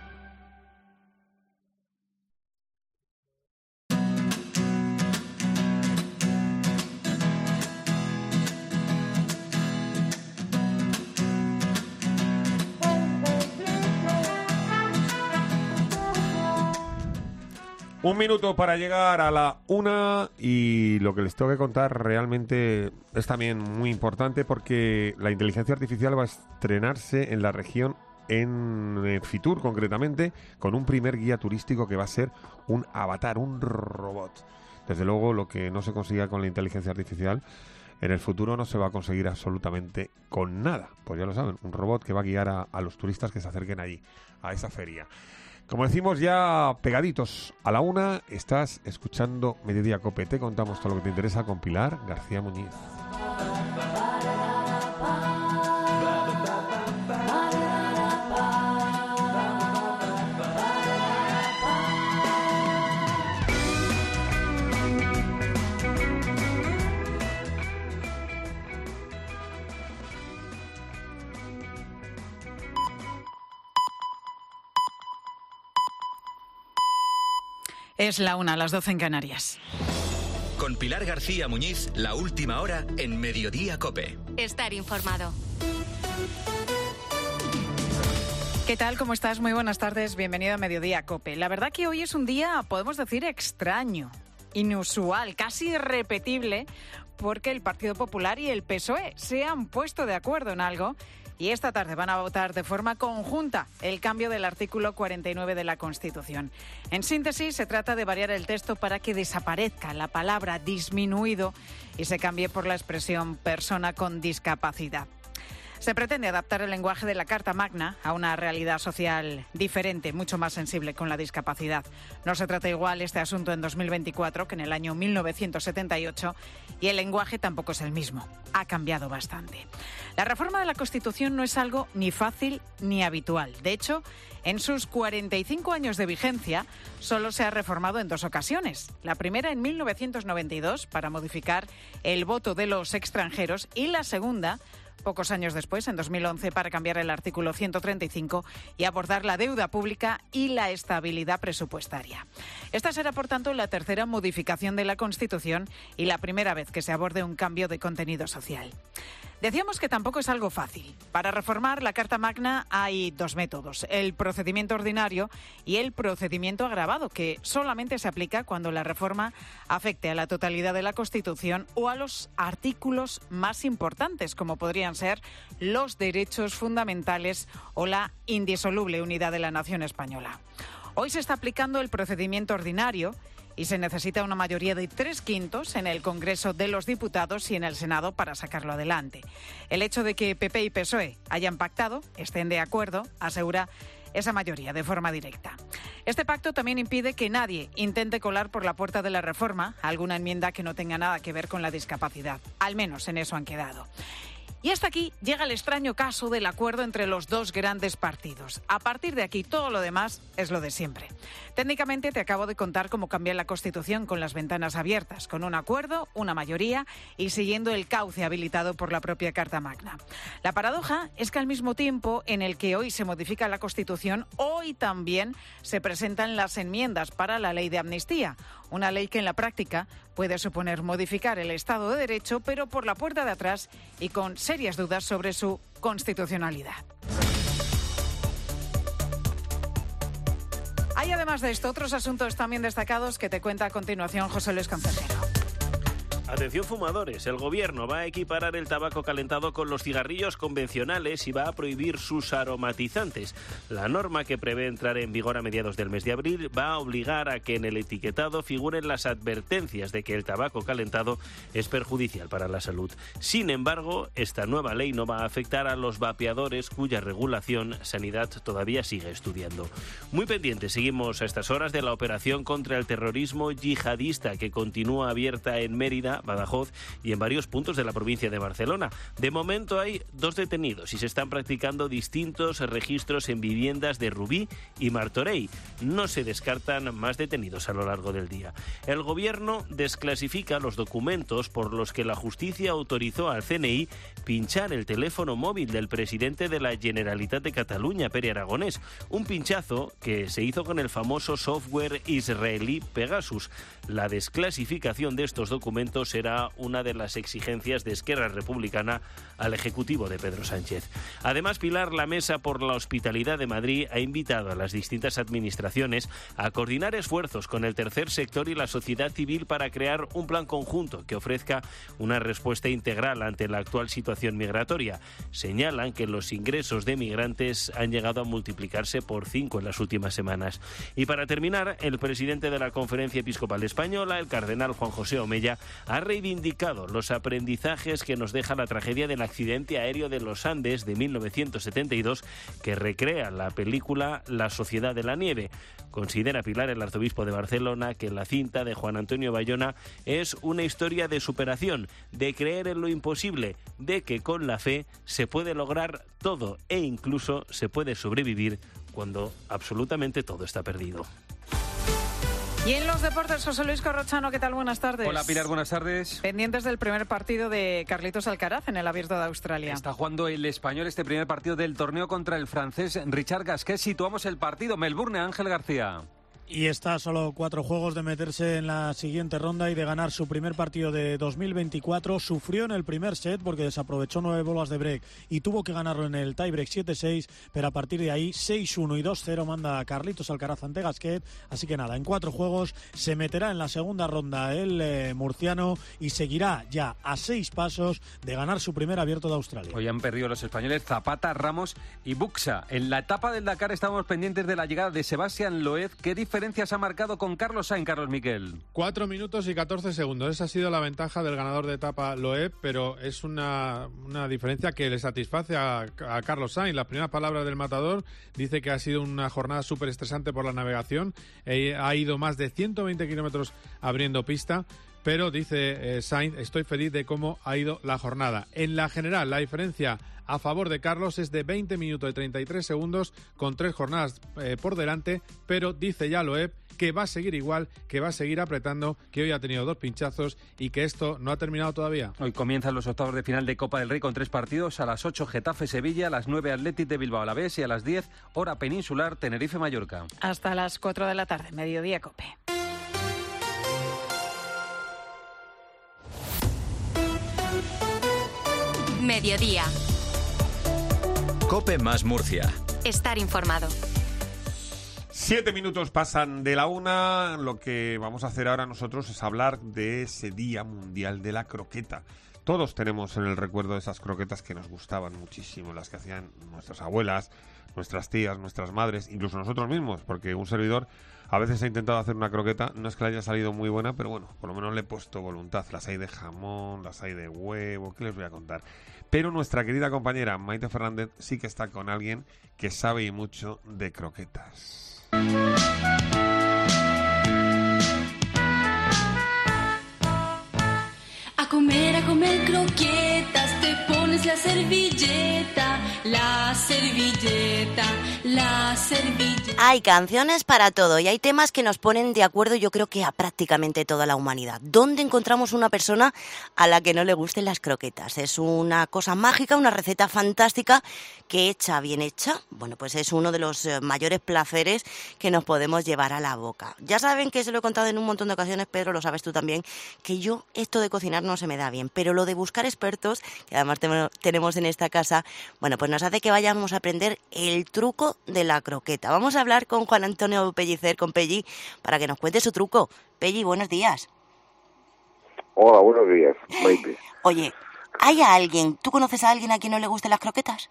S4: Un minuto para llegar a la 1 y lo que les tengo que contar realmente es también muy importante porque la inteligencia artificial va a estrenarse en la región, en Fitur concretamente, con un primer guía turístico que va a ser un avatar, un robot. Desde luego lo que no se consiga con la inteligencia artificial en el futuro no se va a conseguir absolutamente con nada. Pues ya lo saben, un robot que va a guiar a los turistas que se acerquen allí, a esa feria. Como decimos, ya pegaditos a la 1, estás escuchando Mediodía COPE. Te contamos todo lo que te interesa con Pilar García Muñiz.
S2: Es la 1, las 12 en Canarias.
S1: Con Pilar García Muñiz, la última hora en Mediodía COPE.
S3: Estar informado.
S2: ¿Qué tal? ¿Cómo estás? Muy buenas tardes. Bienvenido a Mediodía COPE. La verdad que hoy es un día, podemos decir, extraño, inusual, casi irrepetible, porque el Partido Popular y el PSOE se han puesto de acuerdo en algo y esta tarde van a votar de forma conjunta el cambio del artículo 49 de la Constitución. En síntesis, se trata de variar el texto para que desaparezca la palabra disminuido y se cambie por la expresión persona con discapacidad. Se pretende adaptar el lenguaje de la Carta Magna a una realidad social diferente, mucho más sensible con la discapacidad. No se trata igual este asunto en 2024 que en el año 1978 y el lenguaje tampoco es el mismo. Ha cambiado bastante. La reforma de la Constitución no es algo ni fácil ni habitual. De hecho, en sus 45 años de vigencia, solo se ha reformado en 2 ocasiones. La primera en 1992 para modificar el voto de los extranjeros y la segunda pocos años después, en 2011, para cambiar el artículo 135 y abordar la deuda pública y la estabilidad presupuestaria. Esta será, por tanto, la tercera modificación de la Constitución y la primera vez que se aborde un cambio de contenido social. Decíamos que tampoco es algo fácil. Para reformar la Carta Magna hay 2 métodos, el procedimiento ordinario y el procedimiento agravado, que solamente se aplica cuando la reforma afecte a la totalidad de la Constitución o a los artículos más importantes, como podrían ser los derechos fundamentales o la indisoluble unidad de la nación española. Hoy se está aplicando el procedimiento ordinario y se necesita una mayoría de 3/5 en el Congreso de los Diputados y en el Senado para sacarlo adelante. El hecho de que PP y PSOE hayan pactado, estén de acuerdo, asegura esa mayoría de forma directa. Este pacto también impide que nadie intente colar por la puerta de la reforma alguna enmienda que no tenga nada que ver con la discapacidad. Al menos en eso han quedado. Y hasta aquí llega el extraño caso del acuerdo entre los 2 grandes partidos. A partir de aquí, todo lo demás es lo de siempre. Técnicamente te acabo de contar cómo cambiar la Constitución con las ventanas abiertas, con un acuerdo, una mayoría y siguiendo el cauce habilitado por la propia Carta Magna. La paradoja es que al mismo tiempo en el que hoy se modifica la Constitución, hoy también se presentan las enmiendas para la ley de amnistía, una ley que en la práctica puede suponer modificar el Estado de Derecho, pero por la puerta de atrás y con serias dudas sobre su constitucionalidad. Hay además de esto otros asuntos también destacados que te cuenta a continuación José Luis Concejero.
S8: Atención fumadores, el gobierno va a equiparar el tabaco calentado con los cigarrillos convencionales y va a prohibir sus aromatizantes. La norma, que prevé entrar en vigor a mediados del mes de abril, va a obligar a que en el etiquetado figuren las advertencias de que el tabaco calentado es perjudicial para la salud. Sin embargo, esta nueva ley no va a afectar a los vapeadores, cuya regulación Sanidad todavía sigue estudiando. Muy pendientes seguimos a estas horas de la operación contra el terrorismo yihadista, que continúa abierta en Mérida, Badajoz y en varios puntos de la provincia de Barcelona. De momento hay 2 detenidos y se están practicando distintos registros en viviendas de Rubí y Martorell. No se descartan más detenidos a lo largo del día. El gobierno desclasifica los documentos por los que la justicia autorizó al CNI pinchar el teléfono móvil del presidente de la Generalitat de Cataluña, Pere Aragonés. Un pinchazo que se hizo con el famoso software israelí Pegasus. La desclasificación de estos documentos será una de las exigencias de Esquerra Republicana al Ejecutivo de Pedro Sánchez. Además, Pilar, la Mesa por la Hospitalidad de Madrid ha invitado a las distintas administraciones a coordinar esfuerzos con el tercer sector y la sociedad civil para crear un plan conjunto que ofrezca una respuesta integral ante la actual situación migratoria. Señalan que los ingresos de migrantes han llegado a multiplicarse por 5 en las últimas semanas. Y para terminar, el presidente de la Conferencia Episcopal Española, el cardenal Juan José Omeya, ha reivindicado los aprendizajes que nos deja la tragedia del accidente aéreo de los Andes de 1972, que recrea la película La Sociedad de la Nieve. Considera Pilar, el arzobispo de Barcelona, que la cinta de Juan Antonio Bayona es una historia de superación, de creer en lo imposible, de que con la fe se puede lograr todo e incluso se puede sobrevivir cuando absolutamente todo está perdido.
S2: Y en los deportes, José Luis Corrochano, ¿qué tal? Buenas tardes.
S9: Hola, Pilar, buenas tardes.
S2: Pendientes del primer partido de Carlitos Alcaraz en el Abierto de Australia.
S9: Está jugando el español este primer partido del torneo contra el francés Richard Gasquet. Situamos el partido. Melbourne, Ángel García.
S7: Y está a solo 4 juegos de meterse en la siguiente ronda y de ganar su primer partido de 2024. Sufrió en el primer set porque desaprovechó 9 bolas de break y tuvo que ganarlo en el tiebreak 7-6, pero a partir de ahí 6-1 y 2-0 manda a Carlitos Alcaraz ante Gasquet. Así que nada, en 4 juegos se meterá en la segunda ronda el murciano y seguirá ya a 6 pasos de ganar su primer Abierto de Australia.
S9: Hoy han perdido los españoles Zapata, Ramos y Buxa. En la etapa del Dakar estábamos pendientes de la llegada de Sebastián Loeb. ¿Qué diferencias ha marcado con Carlos Sainz, Carlos Miquel?
S10: 4 minutos y 14 segundos. Esa ha sido la ventaja del ganador de etapa Loeb, pero es una diferencia que le satisface a Carlos Sainz. Las primeras palabras del matador dice que ha sido una jornada súper estresante por la navegación. Ha ido más de 120 kilómetros abriendo pista. Pero dice Sainz, estoy feliz de cómo ha ido la jornada. En la general, la diferencia a favor de Carlos es de 20 minutos y 33 segundos con 3 jornadas por delante, pero dice ya Loeb que va a seguir igual, que va a seguir apretando, que hoy ha tenido 2 pinchazos y que esto no ha terminado todavía.
S9: Hoy comienzan los octavos de final de Copa del Rey con 3 partidos, a las 8 Getafe-Sevilla, a las 9 Athletic de Bilbao-Alavés y a las 10 hora peninsular Tenerife-Mallorca.
S2: Hasta las 4 de la tarde, Mediodía Cope.
S3: Mediodía.
S1: Cope más Murcia.
S3: Estar informado.
S4: 7 minutos pasan de la 1. Lo que vamos a hacer ahora nosotros es hablar de ese Día Mundial de la Croqueta. Todos tenemos en el recuerdo esas croquetas que nos gustaban muchísimo, las que hacían nuestras abuelas, nuestras tías, nuestras madres, incluso nosotros mismos, porque un servidor a veces ha intentado hacer una croqueta, no es que le haya salido muy buena, pero bueno, por lo menos le he puesto voluntad. Las hay de jamón, las hay de huevo, ¿qué les voy a contar? Pero nuestra querida compañera Maite Fernández sí que está con alguien que sabe y mucho de croquetas.
S11: A comer croquetas, te pones la servilleta, la servilleta, la servilleta.
S5: Hay canciones para todo y hay temas que nos ponen de acuerdo, yo creo que a prácticamente toda la humanidad. ¿Dónde encontramos una persona a la que no le gusten las croquetas? Es una cosa mágica, una receta fantástica que hecha, bien hecha, bueno, pues es uno de los mayores placeres que nos podemos llevar a la boca. Ya saben que se lo he contado en un montón de ocasiones, Pedro, lo sabes tú también, que yo esto de cocinar no se me da bien, pero lo de buscar expertos, que además tenemos en esta casa, bueno, pues nos hace que vayamos a aprender el truco de la croqueta. Vamos a hablar con Juan Antonio Pellicer, con Pelli, para que nos cuente su truco. Pelli, buenos días.
S24: Hola, buenos días, Maite.
S5: Oye, ¿hay alguien, tú conoces a alguien a quien no le gusten las croquetas?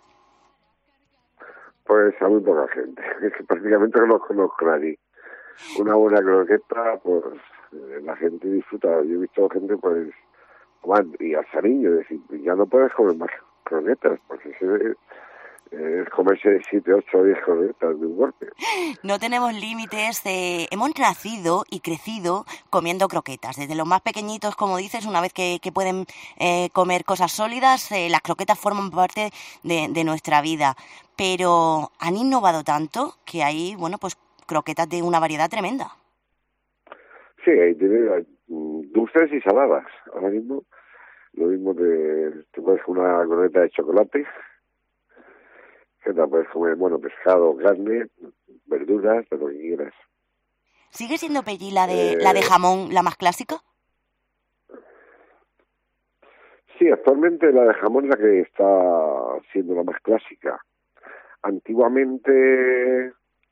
S24: Pues a muy poca gente, es que prácticamente no conozco a nadie. Una buena croqueta, pues la gente disfruta. Yo he visto gente, pues, y hasta niños, decir, ya no puedes comer más croquetas, porque es comerse 7, 8, 10 croquetas de un golpe.
S5: No tenemos límites, hemos nacido y crecido comiendo croquetas. Desde los más pequeñitos, como dices, una vez que pueden comer cosas sólidas, las croquetas forman parte de nuestra vida. Pero han innovado tanto que hay, bueno, pues croquetas de una variedad tremenda.
S24: Sí, hay dulces y saladas. Ahora mismo, lo mismo te puedes comer una croqueta de chocolate, que te puedes comer, bueno, pescado, carne, verduras, de lo que quieras.
S5: ¿Sigue siendo, Pelli, la de jamón la más clásica?
S24: Sí, actualmente la de jamón es la que está siendo la más clásica. Antiguamente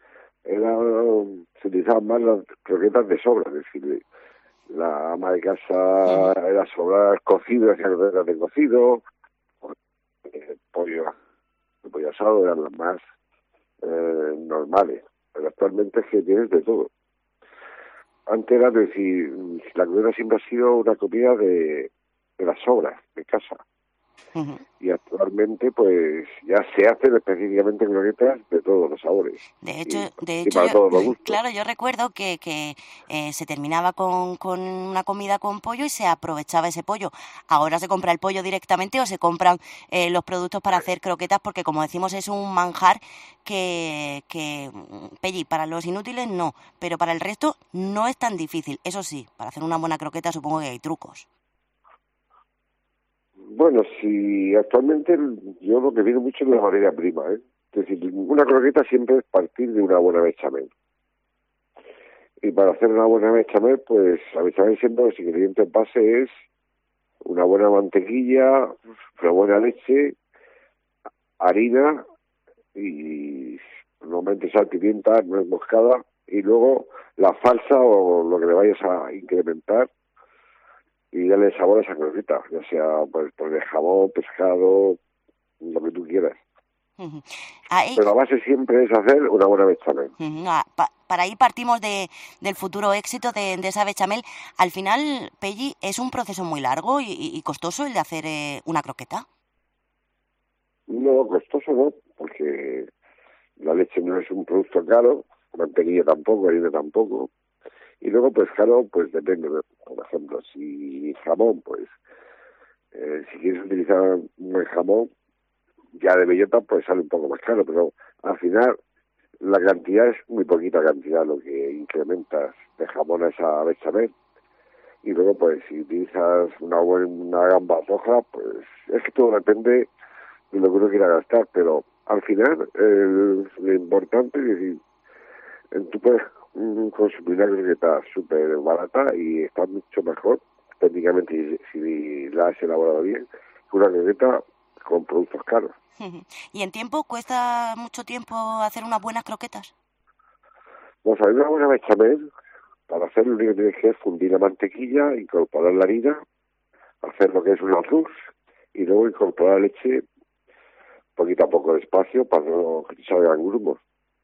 S24: se utilizaban más las croquetas de sobra, es decir, la ama de casa era sobrar cocido, hacía croquetas de cocido, pollo asado eran las más normales, pero actualmente es que tienes de todo. Antes era decir, la croqueta siempre ha sido una comida de las sobras de casa. Uh-huh. Y actualmente pues ya se hacen específicamente croquetas de todos los sabores.
S5: De hecho,
S24: para todos los gustos.
S5: Claro, yo recuerdo que se terminaba con una comida con pollo y se aprovechaba ese pollo. Ahora se compra el pollo directamente o se compran los productos para hacer croquetas, porque como decimos es un manjar que Pelli, para los inútiles no, pero para el resto no es tan difícil. Eso sí, para hacer una buena croqueta supongo que hay trucos.
S24: Bueno, si actualmente yo lo que pido mucho es la materia prima, ¿eh? Es decir, una croqueta siempre es partir de una buena bechamel. Y para hacer una buena bechamel, pues la bechamel siempre los ingredientes base es una buena mantequilla, una buena leche, harina y normalmente sal, pimienta, nuez moscada y luego la salsa o lo que le vayas a incrementar y darle sabor a esa croqueta, ya sea pues de jamón, pescado, lo que tú quieras. Pero la base siempre es hacer una buena bechamel.
S5: Para ahí partimos del futuro éxito de esa bechamel. Al final, Pelli, ¿es un proceso muy largo y costoso el de hacer una croqueta?
S24: No, costoso no, porque la leche no es un producto caro, mantequilla tampoco, harina tampoco. Y luego, pues claro, pues depende. Por ejemplo, si jamón, pues si quieres utilizar un buen jamón, ya de bellota, pues sale un poco más caro, pero al final la cantidad es muy poquita cantidad lo que incrementas de jamón a esa bechamel. Y luego, pues si utilizas una gamba roja, pues es que todo depende de lo que uno quiera gastar, pero al final lo importante es decir, tú puedes consumir una croqueta súper barata y está mucho mejor técnicamente si la has elaborado bien que una croqueta con productos caros.
S5: ¿Y en tiempo? ¿Cuesta mucho tiempo hacer unas buenas croquetas?
S24: Vamos a ver, una buena bechamel, para hacer lo único que tienes que es fundir la mantequilla, incorporar la harina, hacer lo que es un arroz y luego incorporar la leche poquito a poco despacio para no que te salgan grumos.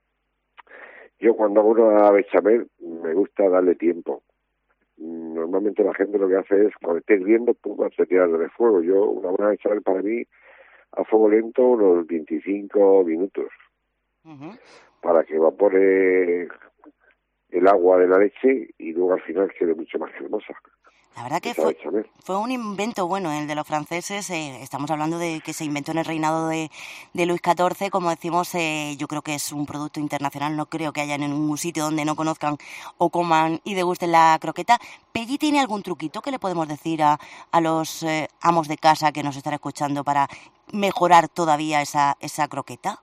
S24: Yo cuando hago una bechamel me gusta darle tiempo. Normalmente la gente lo que hace es, cuando esté hirviendo, se tira de fuego. Yo, una buena bechamel para mí, a fuego lento, unos 25 minutos, para que evapore el agua de la leche y luego al final quede mucho más cremosa.
S5: La verdad que fue un invento bueno el de los franceses. Estamos hablando de que se inventó en el reinado de Luis XIV. Como decimos, yo creo que es un producto internacional. No creo que haya ningún sitio donde no conozcan o coman y degusten la croqueta. ¿Pelli tiene algún truquito que le podemos decir a los amos de casa que nos están escuchando para mejorar todavía esa croqueta?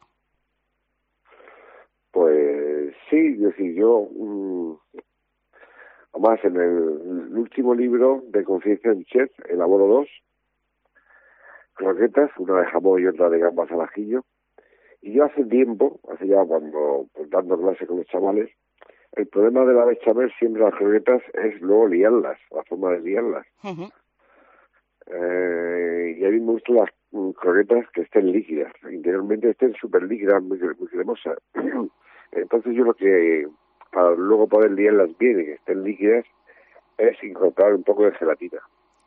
S24: Pues sí, yo además, en el último libro de Conciencia en Chef, elaboro 2 croquetas, una de jamón y otra de gambas al ajillo. Y yo hace tiempo, hace ya cuando pues, dando clase con los chavales, el problema de la bechamel siempre las croquetas es luego liarlas, la forma de liarlas. Y a mí me gustan las croquetas que estén líquidas, interiormente estén súper líquidas, muy cremosas. Entonces yo lo que, para luego poder liarlas bien y que estén líquidas, es incorporar un poco de gelatina.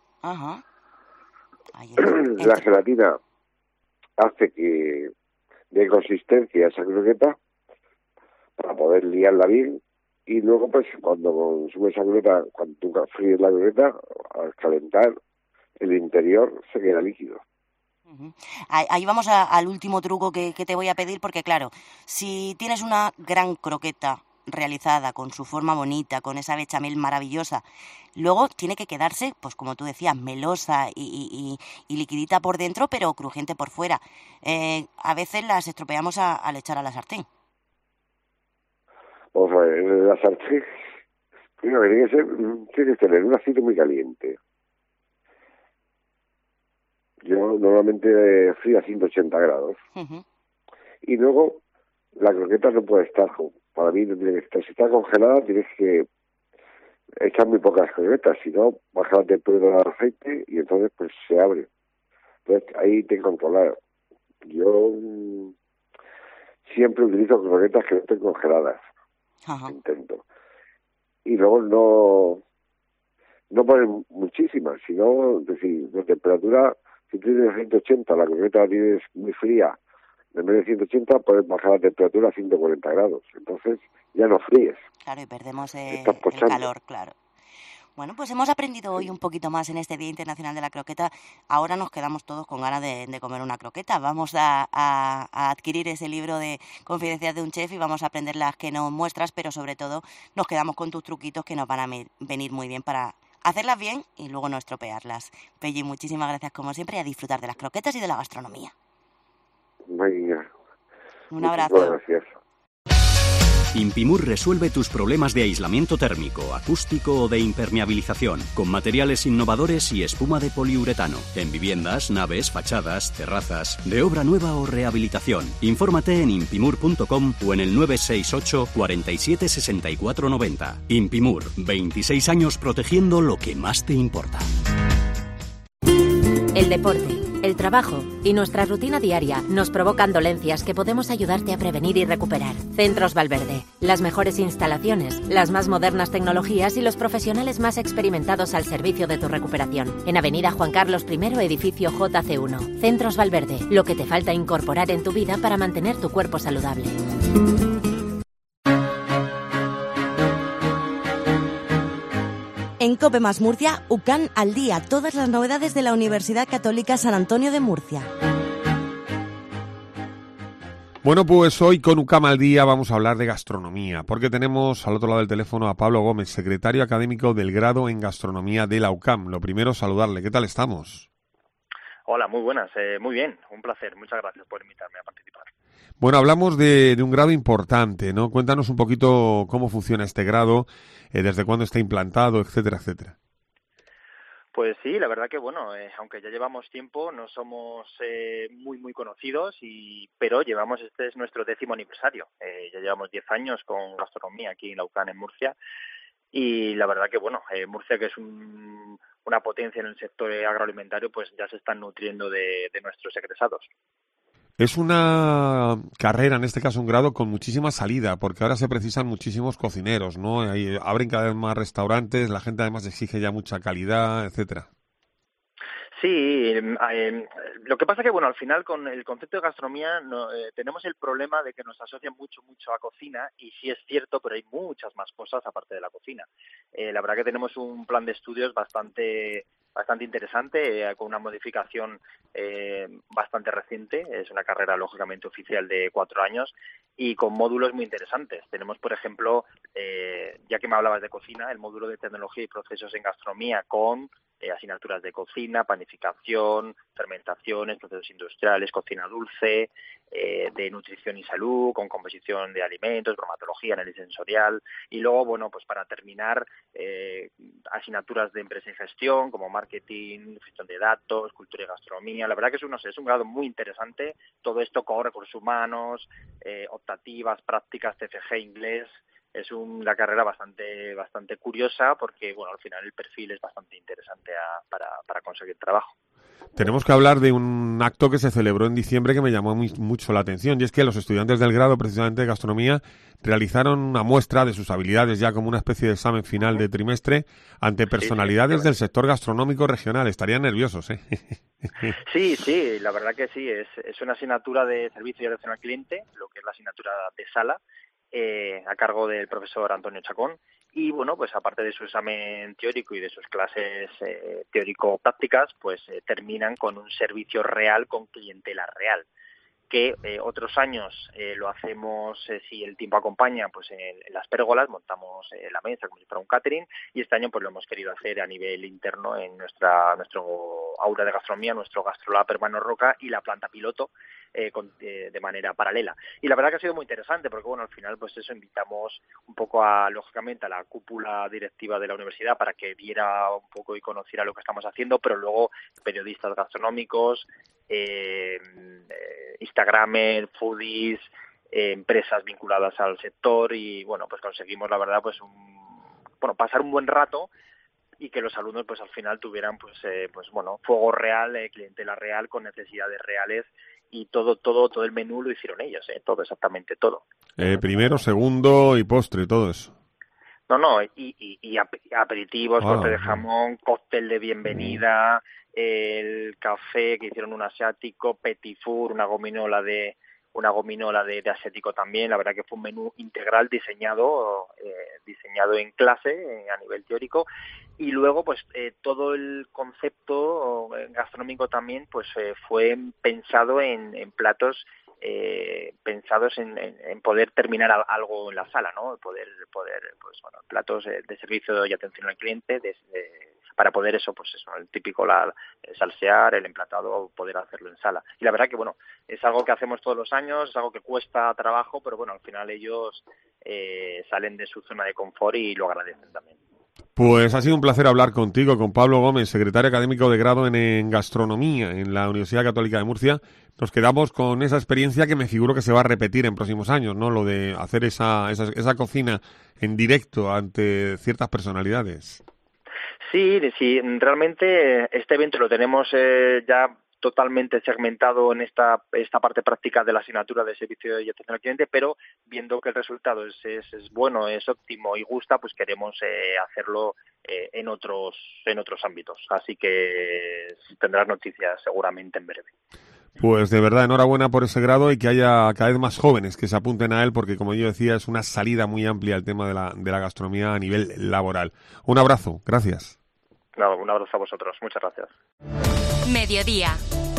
S24: La gelatina hace que dé consistencia a esa croqueta para poder liarla bien y luego pues cuando consumes esa croqueta, cuando tú fríes la croqueta, al calentar el interior se queda líquido.
S5: Ahí vamos al último truco que te voy a pedir, porque claro, si tienes una gran croqueta realizada con su forma bonita, con esa bechamel maravillosa, luego tiene que quedarse, pues como tú decías, melosa y liquidita por dentro, pero crujiente por fuera. A veces las estropeamos al echar a la sartén.
S24: Vamos a ver, la sartén tiene que tener un aceite muy caliente. Yo normalmente frío a 180 grados. Y luego la croqueta no puede estar, para mí no tiene que estar, si está congelada tienes que echar muy pocas croquetas, si no baja la temperatura del aceite y entonces pues se abre. Entonces ahí te controlar. Yo siempre utilizo croquetas que no estén congeladas. Intento. Y luego no ponen muchísimas, sino decir, de temperatura, si tienes 180, la croqueta la tienes muy fría, en vez de 180 puedes bajar la temperatura a 140 grados. Entonces ya no fríes.
S5: Claro, y perdemos el calor, claro. Bueno, pues hemos aprendido hoy un poquito más en este Día Internacional de la Croqueta. Ahora nos quedamos todos con ganas de comer una croqueta. Vamos a adquirir ese libro de Confidencias de un Chef y vamos a aprender las que nos muestras, pero sobre todo nos quedamos con tus truquitos que nos van a venir muy bien para hacerlas bien y luego no estropearlas. Pelli, muchísimas gracias como siempre y a disfrutar de las croquetas y de la gastronomía.
S24: Venga.
S5: Un abrazo.
S24: Gracias.
S20: Impimur resuelve tus problemas de aislamiento térmico, acústico o de impermeabilización con materiales innovadores y espuma de poliuretano. En viviendas, naves, fachadas, terrazas, de obra nueva o rehabilitación. Infórmate en impimur.com o en el 968 47 64 90. Impimur, 26 años protegiendo lo que más te importa.
S12: El deporte, el trabajo y nuestra rutina diaria nos provocan dolencias que podemos ayudarte a prevenir y recuperar. Centros Valverde, las mejores instalaciones, las más modernas tecnologías y los profesionales más experimentados al servicio de tu recuperación. En Avenida Juan Carlos I, edificio JC1. Centros Valverde, lo que te falta incorporar en tu vida para mantener tu cuerpo saludable.
S13: En COPE más Murcia, UCAN al día, todas las novedades de la Universidad Católica San Antonio de Murcia.
S4: Bueno, pues hoy con UCAM al día vamos a hablar de gastronomía, porque tenemos al otro lado del teléfono a Pablo Gómez, secretario académico del grado en gastronomía de la UCAM. Lo primero, saludarle. ¿Qué tal estamos?
S14: Hola, muy buenas. Muy bien, un placer. Muchas gracias por invitarme a participar.
S4: Bueno, hablamos de un grado importante, ¿no? Cuéntanos un poquito cómo funciona este grado, desde cuándo está implantado, etcétera, etcétera.
S14: Pues sí, la verdad que bueno, aunque ya llevamos tiempo, no somos muy conocidos, pero llevamos, este es nuestro 10º aniversario. Ya llevamos 10 años con gastronomía aquí en la UCAN en Murcia. Y la verdad que bueno, Murcia, que es una potencia en el sector agroalimentario, pues ya se están nutriendo de nuestros egresados.
S4: Es una carrera, en este caso un grado, con muchísima salida, porque ahora se precisan muchísimos cocineros, ¿no? Abren cada vez más restaurantes, la gente además exige ya mucha calidad, etcétera.
S14: Sí, lo que pasa que, bueno, al final con el concepto de gastronomía tenemos el problema de que nos asocian mucho a cocina, y sí es cierto, pero hay muchas más cosas aparte de la cocina. La verdad que tenemos un plan de estudios bastante interesante, con una modificación bastante reciente. Es una carrera, lógicamente, oficial de 4 años y con módulos muy interesantes. Tenemos, por ejemplo, ya que me hablabas de cocina, el módulo de tecnología y procesos en gastronomía con asignaturas de cocina, panificación, fermentaciones, procesos industriales, cocina dulce, de nutrición y salud, con composición de alimentos, bromatología, análisis sensorial, y luego, bueno, pues para terminar, asignaturas de empresa y gestión, como marketing, gestión de datos, cultura y gastronomía. La verdad que es un grado muy interesante, todo esto con recursos humanos, optativas, prácticas, TFG, inglés. Es una carrera bastante curiosa porque, bueno, al final el perfil es bastante interesante para conseguir trabajo.
S4: Tenemos que hablar de un acto que se celebró en diciembre que me llamó mucho la atención, y es que los estudiantes del grado, precisamente de gastronomía, realizaron una muestra de sus habilidades ya como una especie de examen final de trimestre ante personalidades del sector gastronómico regional. Estarían nerviosos, ¿eh?
S14: Sí, la verdad que sí. Es una asignatura de servicio y atención al cliente, lo que es la asignatura de sala, a cargo del profesor Antonio Chacón, y bueno, pues aparte de su examen teórico y de sus clases teórico-prácticas, pues terminan con un servicio real con clientela real, que otros años lo hacemos, si el tiempo acompaña, pues en las pérgolas montamos la mesa como si fuera un catering, y este año pues lo hemos querido hacer a nivel interno en nuestro aula de gastronomía, nuestro gastrolab Hermano Roca y la planta piloto, de manera paralela. Y la verdad que ha sido muy interesante porque, bueno, al final pues eso, invitamos un poco lógicamente a la cúpula directiva de la universidad para que viera un poco y conociera lo que estamos haciendo, pero luego periodistas gastronómicos, instagramers, foodies, empresas vinculadas al sector, y bueno, pues conseguimos, la verdad, pues pasar un buen rato y que los alumnos pues al final tuvieran fuego real, clientela real con necesidades reales, y todo el menú lo hicieron ellos, todo, exactamente todo.
S4: Primero, segundo y postre, todo eso.
S14: Y aperitivos, corte de jamón, cóctel de bienvenida, el café que hicieron un asiático, petit four, una gominola de asiático también. La verdad que fue un menú integral diseñado en clase, a nivel teórico, y luego pues todo el concepto gastronómico también pues fue pensado en platos pensados en poder terminar algo en la sala, ¿no? Poder pues bueno, platos de servicio y atención al cliente, para poder el típico salsear, el emplatado, poder hacerlo en sala. Y la verdad que es algo que hacemos todos los años, es algo que cuesta trabajo, pero al final ellos salen de su zona de confort y lo agradecen también.
S4: Pues ha sido un placer hablar contigo, con Pablo Gómez, secretario académico de grado en gastronomía en la Universidad Católica de Murcia. Nos quedamos con esa experiencia que me figuro que se va a repetir en próximos años, ¿no? Lo de hacer esa cocina en directo ante ciertas personalidades.
S14: Sí, realmente este evento lo tenemos ya totalmente segmentado en esta parte práctica de la asignatura de servicio de atención al cliente, pero viendo que el resultado es bueno, es óptimo y gusta, pues queremos hacerlo en otros ámbitos. Así que tendrás noticias seguramente en breve.
S4: Pues de verdad, enhorabuena por ese grado y que haya cada vez más jóvenes que se apunten a él, porque como yo decía, es una salida muy amplia al tema de la gastronomía a nivel laboral. Un abrazo, gracias.
S14: Nada, un abrazo a vosotros, muchas gracias.
S3: Mediodía.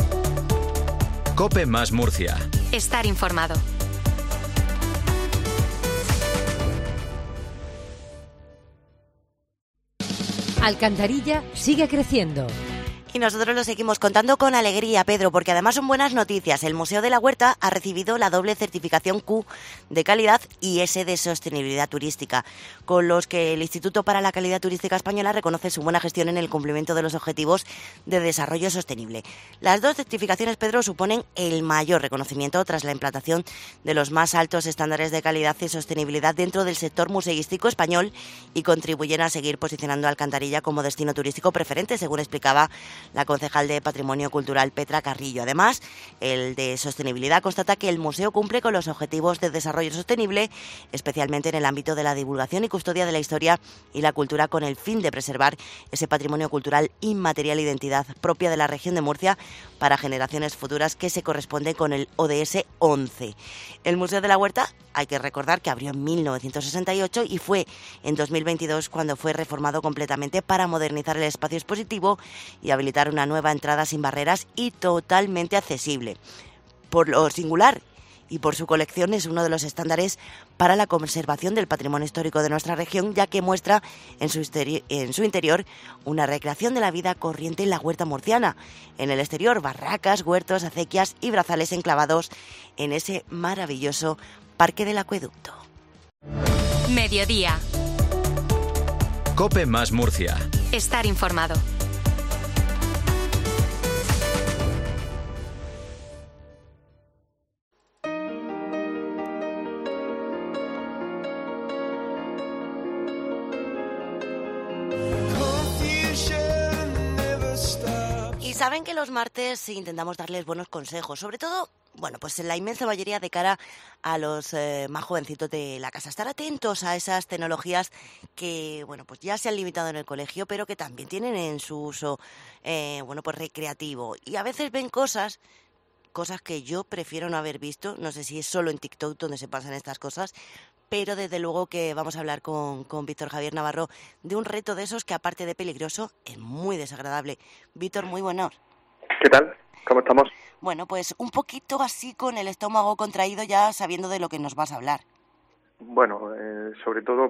S1: COPE más Murcia.
S3: Estar informado.
S6: Alcantarilla sigue creciendo.
S5: Y nosotros lo seguimos contando con alegría, Pedro, porque además son buenas noticias. El Museo de la Huerta ha recibido la doble certificación Q de calidad y S de sostenibilidad turística, con los que el Instituto para la Calidad Turística Española reconoce su buena gestión en el cumplimiento de los objetivos de desarrollo sostenible. Las dos certificaciones, Pedro, suponen el mayor reconocimiento tras la implantación de los más altos estándares de calidad y sostenibilidad dentro del sector museístico español y contribuyen a seguir posicionando a Alcantarilla como destino turístico preferente, según explicaba la concejal de Patrimonio Cultural Petra Carrillo. Además, el de Sostenibilidad constata que el museo cumple con los objetivos de desarrollo sostenible, especialmente en el ámbito de la divulgación y custodia de la historia y la cultura, con el fin de preservar ese patrimonio cultural inmaterial e identidad propia de la región de Murcia para generaciones futuras, que se corresponde con el ODS 11. El Museo de la Huerta, hay que recordar que abrió en 1968 y fue en 2022 cuando fue reformado completamente para modernizar el espacio expositivo y habilitar una nueva entrada sin barreras y totalmente accesible. Por lo singular y por su colección, es uno de los estándares para la conservación del patrimonio histórico de nuestra región, ya que muestra en su interior una recreación de la vida corriente en la huerta murciana. En el exterior, barracas, huertos, acequias y brazales enclavados en ese maravilloso Parque del Acueducto.
S3: Mediodía.
S1: COPE más Murcia.
S3: Estar informado.
S5: Y saben que los martes intentamos darles buenos consejos, sobre todo, pues en la inmensa mayoría de cara a los más jovencitos de la casa. Estar atentos a esas tecnologías que, pues ya se han limitado en el colegio, pero que también tienen en su uso, recreativo. Y a veces ven cosas que yo prefiero no haber visto. No sé si es solo en TikTok donde se pasan estas cosas, pero desde luego que vamos a hablar con Víctor Javier Navarro de un reto de esos que, aparte de peligroso, es muy desagradable. Víctor, muy buenos.
S15: ¿Qué tal? ¿Cómo estamos?
S5: Bueno, pues un poquito así con el estómago contraído, ya sabiendo de lo que nos vas a hablar.
S15: Bueno, sobre todo,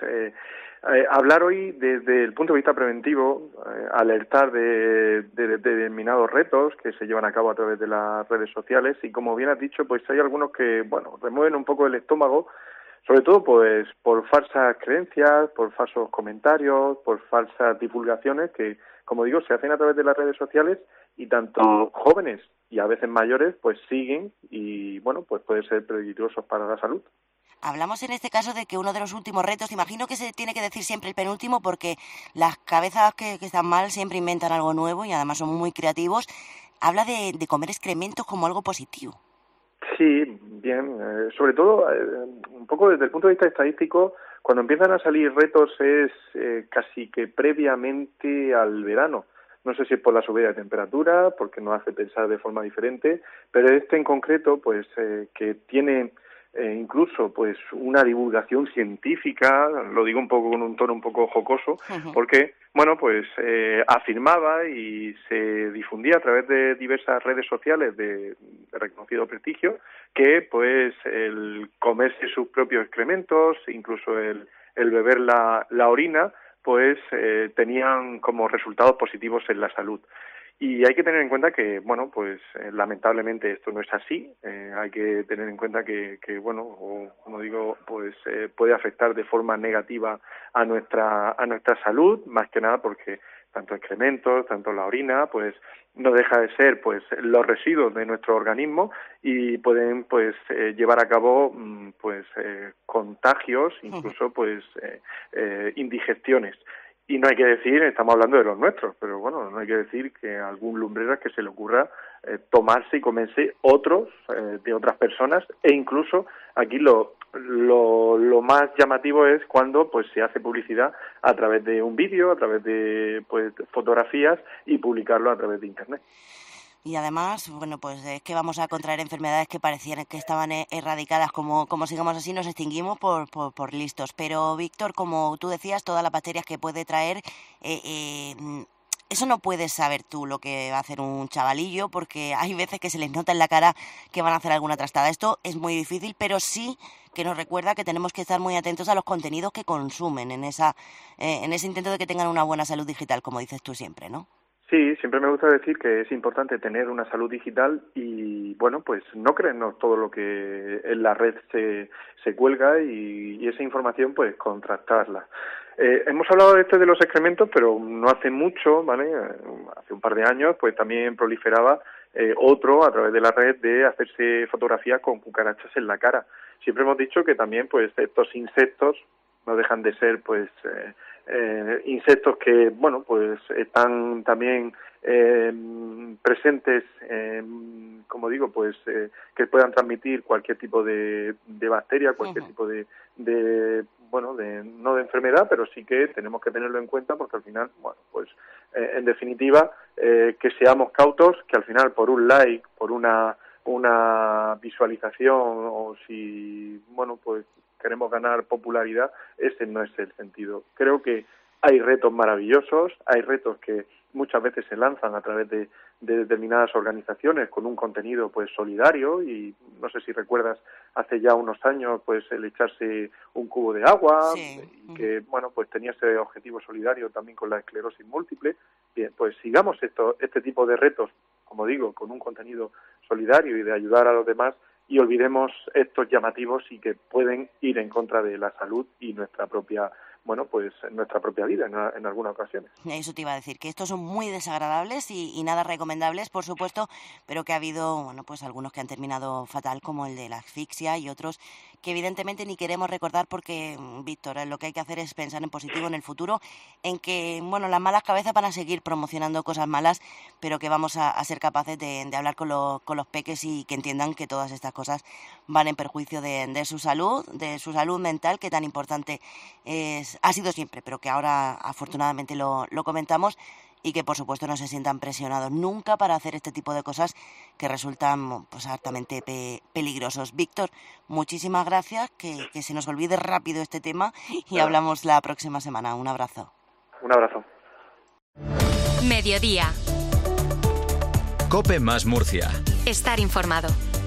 S15: hablar hoy desde el punto de vista preventivo, alertar de determinados retos que se llevan a cabo a través de las redes sociales, y como bien has dicho, pues hay algunos que, remueven un poco el estómago, sobre todo por falsas creencias, por falsos comentarios, por falsas divulgaciones que, como digo, se hacen a través de las redes sociales, y tanto jóvenes y a veces mayores siguen y pueden ser peligrosos para la salud.
S5: Hablamos en este caso de que uno de los últimos retos, imagino que se tiene que decir siempre el penúltimo, porque las cabezas que están mal siempre inventan algo nuevo y además son muy creativos. Habla de comer excrementos como algo positivo.
S15: Sí, bien. Sobre todo, un poco desde el punto de vista estadístico, cuando empiezan a salir retos es casi que previamente al verano. No sé si es por la subida de temperatura, porque nos hace pensar de forma diferente, pero este en concreto, que tiene incluso una divulgación científica, lo digo un poco con un tono un poco jocoso, porque afirmaba y se difundía a través de diversas redes sociales de reconocido prestigio que el comerse sus propios excrementos, incluso el beber la orina, pues tenían como resultados positivos en la salud. Y hay que tener en cuenta que, bueno, pues lamentablemente esto no es así. Hay que tener en cuenta que bueno, como digo, pues puede afectar de forma negativa a nuestra salud, más que nada porque tanto excrementos, tanto la orina, pues no deja de ser pues los residuos de nuestro organismo y pueden pues llevar a cabo pues contagios, incluso pues indigestiones. Y no hay que decir, estamos hablando de los nuestros, pero bueno, no hay que decir que a algún lumbrera que se le ocurra tomarse y comerse otros de otras personas, e incluso aquí lo más llamativo es cuando pues se hace publicidad a través de un vídeo, a través de pues fotografías y publicarlo a través de Internet.
S5: Y además, bueno, pues es que vamos a contraer enfermedades que parecían que estaban erradicadas. Como sigamos así, nos extinguimos por listos. Pero, Víctor, como tú decías, todas las bacterias que puede traer, eso no puedes saber tú lo que va a hacer un chavalillo, porque hay veces que se les nota en la cara que van a hacer alguna trastada. Esto es muy difícil, pero sí que nos recuerda que tenemos que estar muy atentos a los contenidos que consumen en ese intento de que tengan una buena salud digital, como dices tú siempre, ¿no?
S15: Sí, siempre me gusta decir que es importante tener una salud digital y, bueno, pues no creernos todo lo que en la red se cuelga y esa información, pues contrastarla. Hemos hablado de los excrementos, pero no hace mucho, ¿vale? Hace un par de años, pues también proliferaba otro a través de la red de hacerse fotografías con cucarachas en la cara. Siempre hemos dicho que también, pues, estos insectos no dejan de ser, pues, insectos que, bueno, pues están también presentes, como digo, pues que puedan transmitir cualquier tipo de bacteria, cualquier tipo de no de enfermedad, pero sí que tenemos que tenerlo en cuenta porque al final, bueno, pues en definitiva, que seamos cautos, que al final por un like, por una visualización o si, bueno, pues queremos ganar popularidad, ese no es el sentido. Creo que hay retos maravillosos, hay retos que muchas veces se lanzan a través de determinadas organizaciones con un contenido pues solidario y no sé si recuerdas hace ya unos años pues el echarse un cubo de agua y que bueno pues tenía ese objetivo solidario también con la esclerosis múltiple. Bien, pues sigamos este tipo de retos, como digo, con un contenido solidario y de ayudar a los demás y olvidemos estos llamativos y que pueden ir en contra de la salud y nuestra propia vida en algunas ocasiones.
S5: Eso te iba a decir, que estos son muy desagradables y nada recomendables, por supuesto, pero que ha habido, bueno, pues algunos que han terminado fatal, como el de la asfixia y otros que evidentemente ni queremos recordar porque, Víctor, lo que hay que hacer es pensar en positivo en el futuro, en que, bueno, las malas cabezas van a seguir promocionando cosas malas, pero que vamos a ser capaces de hablar con los peques y que entiendan que todas estas cosas van en perjuicio de su salud mental, que tan importante ha sido siempre, pero que ahora afortunadamente lo comentamos y que por supuesto no se sientan presionados nunca para hacer este tipo de cosas que resultan pues altamente peligrosos. Víctor, muchísimas gracias, que se nos olvide rápido este tema y hablamos la próxima semana. Un abrazo.
S15: Un abrazo.
S3: Mediodía.
S1: COPE más Murcia.
S3: Estar informado.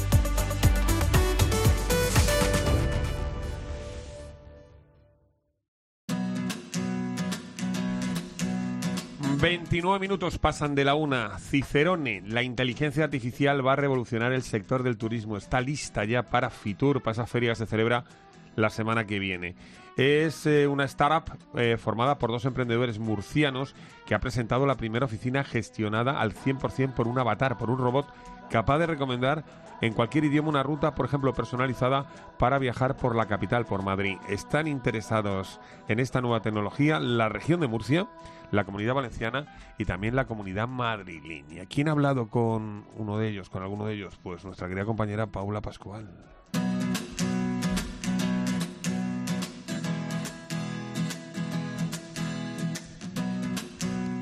S4: ...29 minutos pasan de la 1. Cicerone, la inteligencia artificial va a revolucionar el sector del turismo. Está lista ya para Fitur, para esa feria que se celebra la semana que viene. Es una startup formada por 2 emprendedores murcianos que ha presentado la primera oficina gestionada al 100% por un avatar, por un robot capaz de recomendar en cualquier idioma una ruta, por ejemplo, personalizada para viajar por la capital, por Madrid. Están interesados en esta nueva tecnología la región de Murcia, la Comunidad Valenciana y también la Comunidad Madrileña. ¿Quién ha hablado con alguno de ellos? Pues nuestra querida compañera Paula Pascual.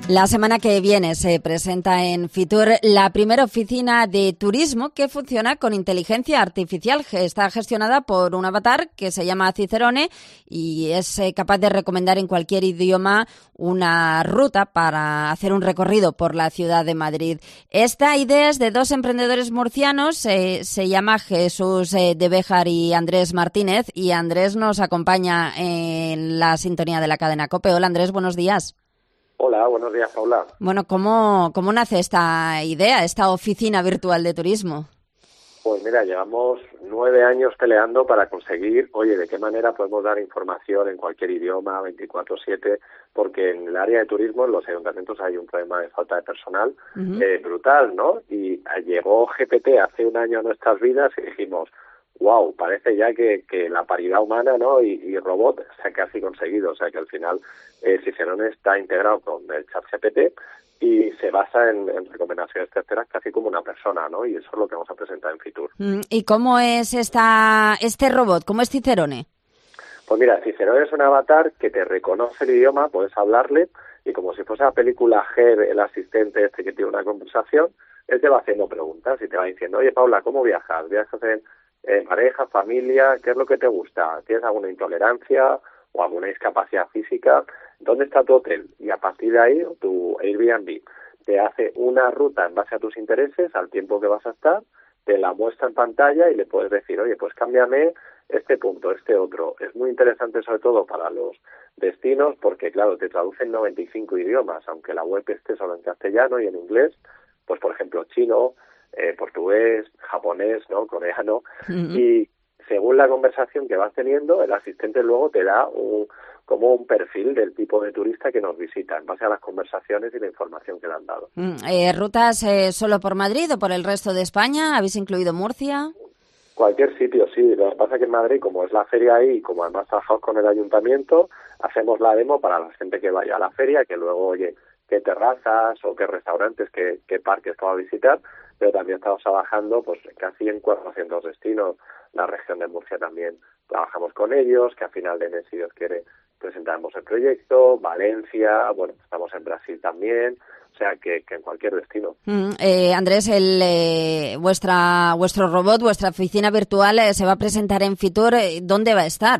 S16: La semana que viene se presenta en Fitur la primera oficina de turismo que funciona con inteligencia artificial. Está gestionada por un avatar que se llama Cicerone y es capaz de recomendar en cualquier idioma una ruta para hacer un recorrido por la ciudad de Madrid. Esta idea es de dos emprendedores murcianos, se llama Jesús de Béjar y Andrés Martínez, y Andrés nos acompaña en la sintonía de la cadena COPE. Hola Andrés, buenos días.
S17: Hola, buenos días, Paula.
S16: Bueno, ¿cómo nace esta idea, esta oficina virtual de turismo?
S17: Pues mira, llevamos 9 años peleando para conseguir, oye, de qué manera podemos dar información en cualquier idioma, 24/7, porque en el área de turismo, en los ayuntamientos, hay un problema de falta de personal brutal, ¿no? Y llegó GPT hace un año a nuestras vidas y dijimos, wow, parece ya que la paridad humana, ¿no? y robot se ha casi conseguido. O sea que al final Cicerone está integrado con el ChatGPT y se basa en recomendaciones terceras casi como una persona, ¿no? Y eso es lo que vamos a presentar en Fitur.
S16: ¿Y cómo es este robot? ¿Cómo es Cicerone?
S17: Pues mira, Cicerone es un avatar que te reconoce el idioma, puedes hablarle y como si fuese la película Her, el asistente este que tiene una conversación, él te va haciendo preguntas y te va diciendo, oye Paula, ¿cómo viajas? ¿Viajas en pareja, familia? ¿Qué es lo que te gusta? ¿Tienes alguna intolerancia o alguna discapacidad física? ¿Dónde está tu hotel? Y a partir de ahí, tu Airbnb te hace una ruta en base a tus intereses, al tiempo que vas a estar, te la muestra en pantalla y le puedes decir, oye, pues cámbiame este punto, este otro. Es muy interesante sobre todo para los destinos porque, claro, te traduce en 95 idiomas, aunque la web esté solo en castellano y en inglés, pues por ejemplo chino, portugués, japonés, ¿no? Coreano, y según la conversación que vas teniendo, el asistente luego te da como un perfil del tipo de turista que nos visita, en base a las conversaciones y la información que le han dado.
S16: ¿Rutas solo por Madrid o por el resto de España? ¿Habéis incluido Murcia?
S17: Cualquier sitio, sí. Lo que pasa es que en Madrid, como es la feria ahí, y como además trabajamos con el ayuntamiento, hacemos la demo para la gente que vaya a la feria, que luego, oye, qué terrazas o qué restaurantes, qué parques va a visitar, pero también estamos trabajando pues casi en 400 destinos. La región de Murcia también trabajamos con ellos, que a final de mes, si Dios quiere, presentamos el proyecto. Valencia, bueno, estamos en Brasil también, o sea que en cualquier destino.
S16: Andrés, vuestro robot, vuestra oficina virtual se va a presentar en Fitur. ¿Dónde va a estar?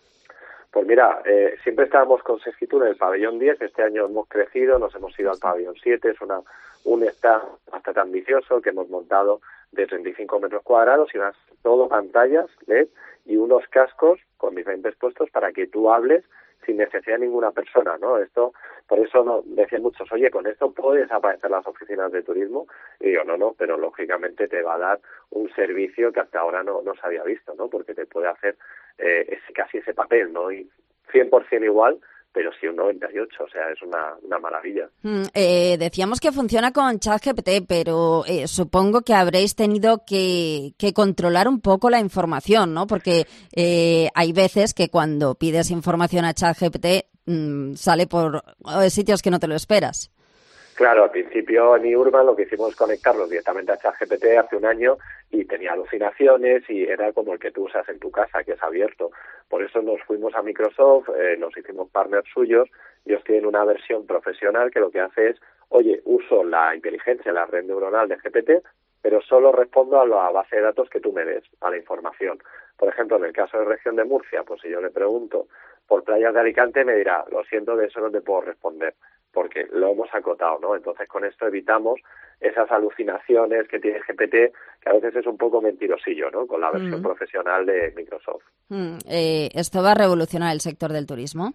S17: Pues mira, siempre estábamos con Fitur en el pabellón 10, este año hemos crecido, nos hemos ido al pabellón 7, es un stand bastante ambicioso que hemos montado de 35 metros cuadrados y todo pantallas LED y unos cascos con diferentes puestos para que tú hables sin necesidad de ninguna persona, ¿no? Esto, por eso decían muchos, oye, con esto puedes desaparecer las oficinas de turismo. Y digo, no, pero lógicamente te va a dar un servicio que hasta ahora no se había visto, ¿no? Porque te puede hacer casi ese papel, ¿no? Y 100% igual, pero sí un 98%, o sea, es una maravilla.
S16: Decíamos que funciona con ChatGPT, pero supongo que habréis tenido que controlar un poco la información, ¿no? Porque hay veces que cuando pides información a ChatGPT sale por sitios que no te lo esperas.
S17: Claro, al principio en iUrban lo que hicimos es conectarlos directamente a ChatGPT hace un año y tenía alucinaciones y era como el que tú usas en tu casa, que es abierto. Por eso nos fuimos a Microsoft, nos hicimos partners suyos, ellos tienen una versión profesional que lo que hace es, oye, uso la inteligencia, la red neuronal de GPT, pero solo respondo a la base de datos que tú me des, a la información. Por ejemplo, en el caso de región de Murcia, pues si yo le pregunto por playas de Alicante, me dirá, lo siento, de eso no te puedo responder, porque lo hemos acotado, ¿no? Entonces, con esto evitamos esas alucinaciones que tiene GPT, que a veces es un poco mentirosillo, ¿no? Con la versión profesional de Microsoft.
S16: ¿Esto va a revolucionar el sector del turismo?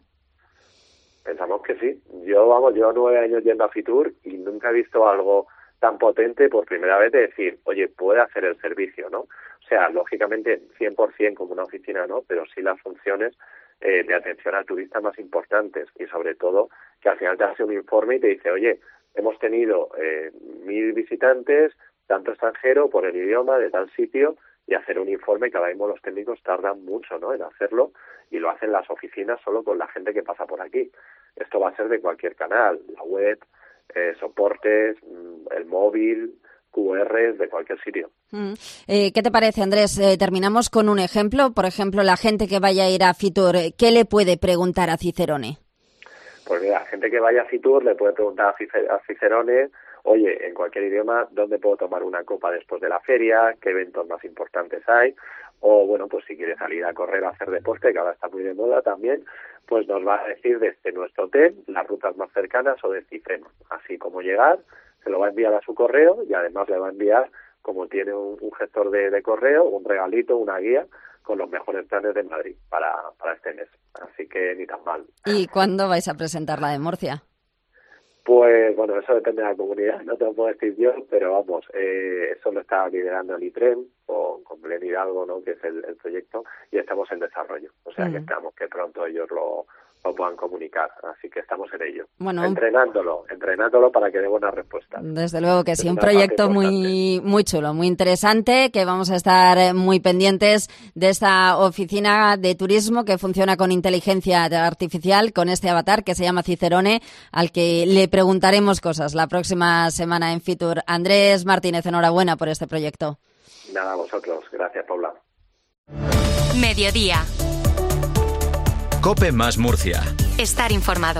S17: Pensamos que sí. Yo 9 años yendo a Fitur y nunca he visto algo tan potente por primera vez de decir, oye, puede hacer el servicio, ¿no? O sea, lógicamente 100% como una oficina, ¿no? Pero sí las funciones de atención al turista más importantes y sobre todo que al final te hace un informe y te dice, oye, hemos tenido 1.000 visitantes, tanto extranjero, por el idioma, de tal sitio, y hacer un informe que ahora mismo los técnicos tardan mucho, ¿no?, en hacerlo, y lo hacen las oficinas solo con la gente que pasa por aquí. Esto va a ser de cualquier canal, la web, soportes, el móvil, QRs, de cualquier sitio.
S16: ¿Qué te parece, Andrés? Terminamos con un ejemplo. Por ejemplo, la gente que vaya a ir a Fitur, ¿qué le puede preguntar a Cicerone?
S17: Pues mira, gente que vaya a Fitur le puede preguntar a Cicerone, oye, en cualquier idioma, ¿dónde puedo tomar una copa después de la feria? ¿Qué eventos más importantes hay? O, bueno, pues si quiere salir a correr, a hacer deporte, que ahora está muy de moda también, pues nos va a decir desde nuestro hotel las rutas más cercanas o de Cifreno. Así como llegar, se lo va a enviar a su correo y además le va a enviar, como tiene un gestor de correo, un regalito, una guía con los mejores planes de Madrid para este mes. Así que ni tan mal.
S16: ¿Y cuándo vais a presentar la de Murcia?
S17: Pues bueno, eso depende de la comunidad, no te lo puedo decir yo, pero vamos, eso lo está liderando el ITREM con Belén Hidalgo, ¿no?, que es el proyecto, y estamos en desarrollo. O sea que esperamos que pronto ellos lo puedan comunicar, así que estamos en ello.
S16: Bueno,
S17: entrenándolo para que dé buenas respuestas.
S16: Desde luego que sí, un proyecto muy chulo, muy interesante, que vamos a estar muy pendientes de esta oficina de turismo que funciona con inteligencia artificial, con este avatar que se llama Cicerone, al que le preguntaremos cosas la próxima semana en Fitur. Andrés Martínez, enhorabuena por este proyecto.
S17: Nada, a vosotros. Gracias, Paula.
S3: Mediodía.
S1: COPE más Murcia.
S3: Estar informado.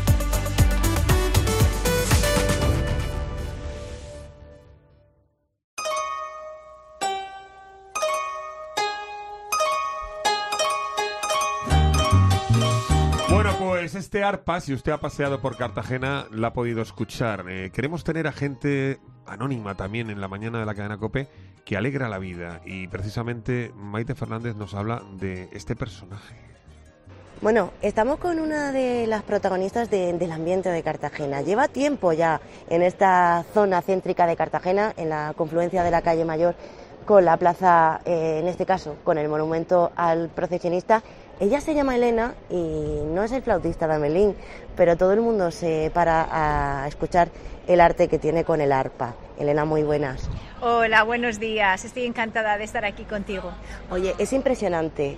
S4: Bueno, pues este arpa, si usted ha paseado por Cartagena, la ha podido escuchar. Queremos tener a gente anónima también en la mañana de la cadena COPE que alegra la vida. Y precisamente Maite Fernández nos habla de este personaje.
S13: Bueno, estamos con una de las protagonistas del ambiente de Cartagena. Lleva tiempo ya en esta zona céntrica de Cartagena, en la confluencia de la calle Mayor con la plaza, en este caso, con el monumento al procesionista. Ella se llama Elena y no es el flautista de Amelín, pero todo el mundo se para a escuchar el arte que tiene con el arpa. Elena, muy buenas.
S18: Hola, buenos días. Estoy encantada de estar aquí contigo.
S13: Oye, es impresionante.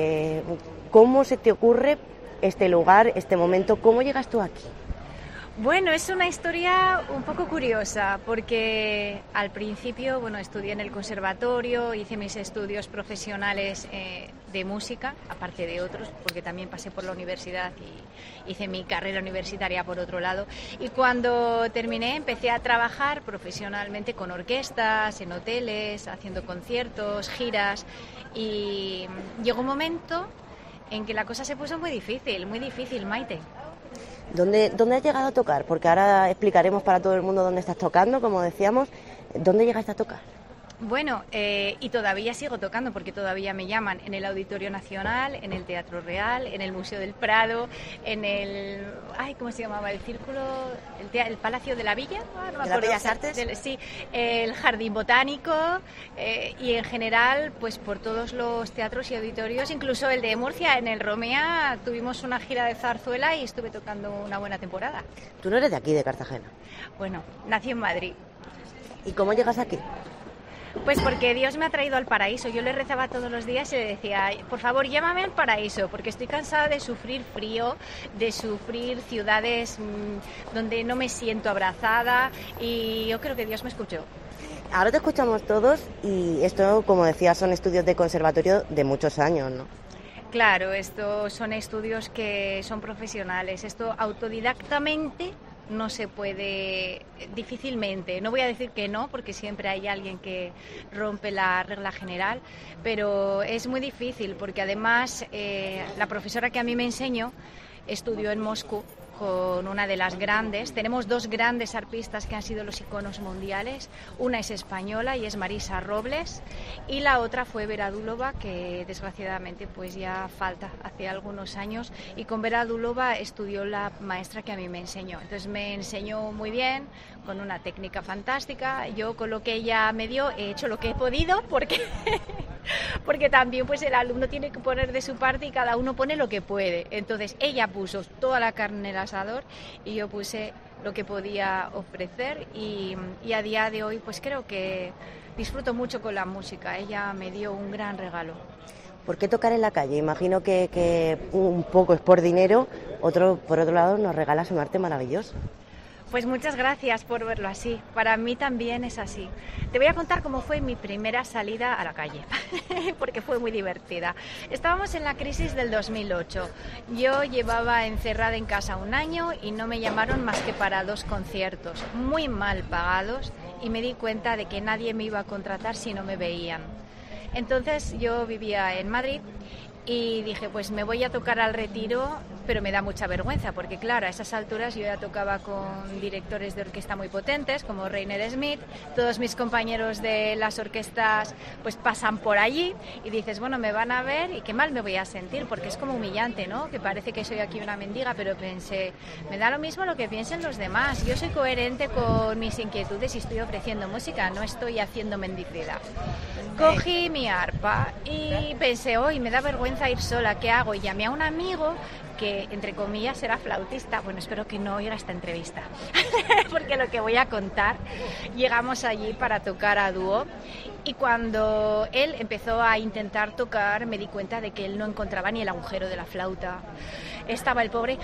S13: ¿Cómo se te ocurre este lugar, este momento? ¿Cómo llegas tú aquí?
S18: Bueno, es una historia un poco curiosa porque al principio, bueno, estudié en el conservatorio, hice mis estudios profesionales de música, aparte de otros, porque también pasé por la universidad y hice mi carrera universitaria por otro lado. Y cuando terminé empecé a trabajar profesionalmente con orquestas, en hoteles, haciendo conciertos, giras, y llegó un momento en que la cosa se puso muy difícil, Maite.
S13: ¿Dónde has llegado a tocar? Porque ahora explicaremos para todo el mundo dónde estás tocando, como decíamos. ¿Dónde llegaste a tocar?
S18: Bueno, y todavía sigo tocando porque todavía me llaman en el Auditorio Nacional, en el Teatro Real, en el Museo del Prado, en el... ¿cómo se llamaba? El Círculo... el Palacio de la Villa. No
S13: ¿De las Bellas Artes?
S18: Sí, el Jardín Botánico y en general, pues por todos los teatros y auditorios, incluso el de Murcia, en el Romea, tuvimos una gira de zarzuela y estuve tocando una buena temporada.
S13: ¿Tú no eres de aquí, de Cartagena?
S18: Bueno, nací en Madrid.
S13: ¿Y cómo llegas aquí?
S18: Pues porque Dios me ha traído al paraíso. Yo le rezaba todos los días y le decía, por favor, llévame al paraíso, porque estoy cansada de sufrir frío, de sufrir ciudades donde no me siento abrazada, y yo creo que Dios me escuchó.
S13: Ahora te escuchamos todos y esto, como decía, son estudios de conservatorio de muchos años, ¿no?
S18: Claro, estos son estudios que son profesionales. Esto autodidactamente no se puede, difícilmente. No voy a decir que no, porque siempre hay alguien que rompe la regla general, pero es muy difícil porque además la profesora que a mí me enseñó estudió en Moscú con una de las grandes. Tenemos dos grandes arpistas que han sido los iconos mundiales. Una es española y es Marisa Robles, y la otra fue Vera Dúlova, que desgraciadamente pues ya falta hace algunos años, y con Vera Dúlova estudió la maestra que a mí me enseñó. Entonces me enseñó muy bien, con una técnica fantástica. Yo con lo que ella me dio he hecho lo que he podido, porque porque también pues el alumno tiene que poner de su parte y cada uno pone lo que puede. Entonces ella puso toda la carne en el asador y yo puse lo que podía ofrecer, y a día de hoy pues creo que disfruto mucho con la música. Ella me dio un gran regalo.
S13: ¿Por qué tocar en la calle? Imagino que un poco es por dinero, por otro lado nos regalas un arte maravilloso.
S18: Pues muchas gracias por verlo así. Para mí también es así. Te voy a contar cómo fue mi primera salida a la calle, porque fue muy divertida. Estábamos en la crisis del 2008. Yo llevaba encerrada en casa un año y no me llamaron más que para 2 conciertos, muy mal pagados, y me di cuenta de que nadie me iba a contratar si no me veían. Entonces yo vivía en Madrid y dije, pues me voy a tocar al Retiro, pero me da mucha vergüenza, porque claro, a esas alturas yo ya tocaba con directores de orquesta muy potentes, como Reiner Smith, todos mis compañeros de las orquestas pues pasan por allí, y dices, bueno, me van a ver y qué mal me voy a sentir, porque es como humillante, ¿no? Que parece que soy aquí una mendiga, pero pensé, me da lo mismo lo que piensen los demás, yo soy coherente con mis inquietudes y estoy ofreciendo música, no estoy haciendo mendicidad. Cogí mi arpa y pensé, hoy me da vergüenza ir sola, ¿qué hago? Y llamé a un amigo que, entre comillas, era flautista. Bueno, espero que no oiga esta entrevista, porque lo que voy a contar, llegamos allí para tocar a dúo, y cuando él empezó a intentar tocar, me di cuenta de que él no encontraba ni el agujero de la flauta. Estaba el pobre,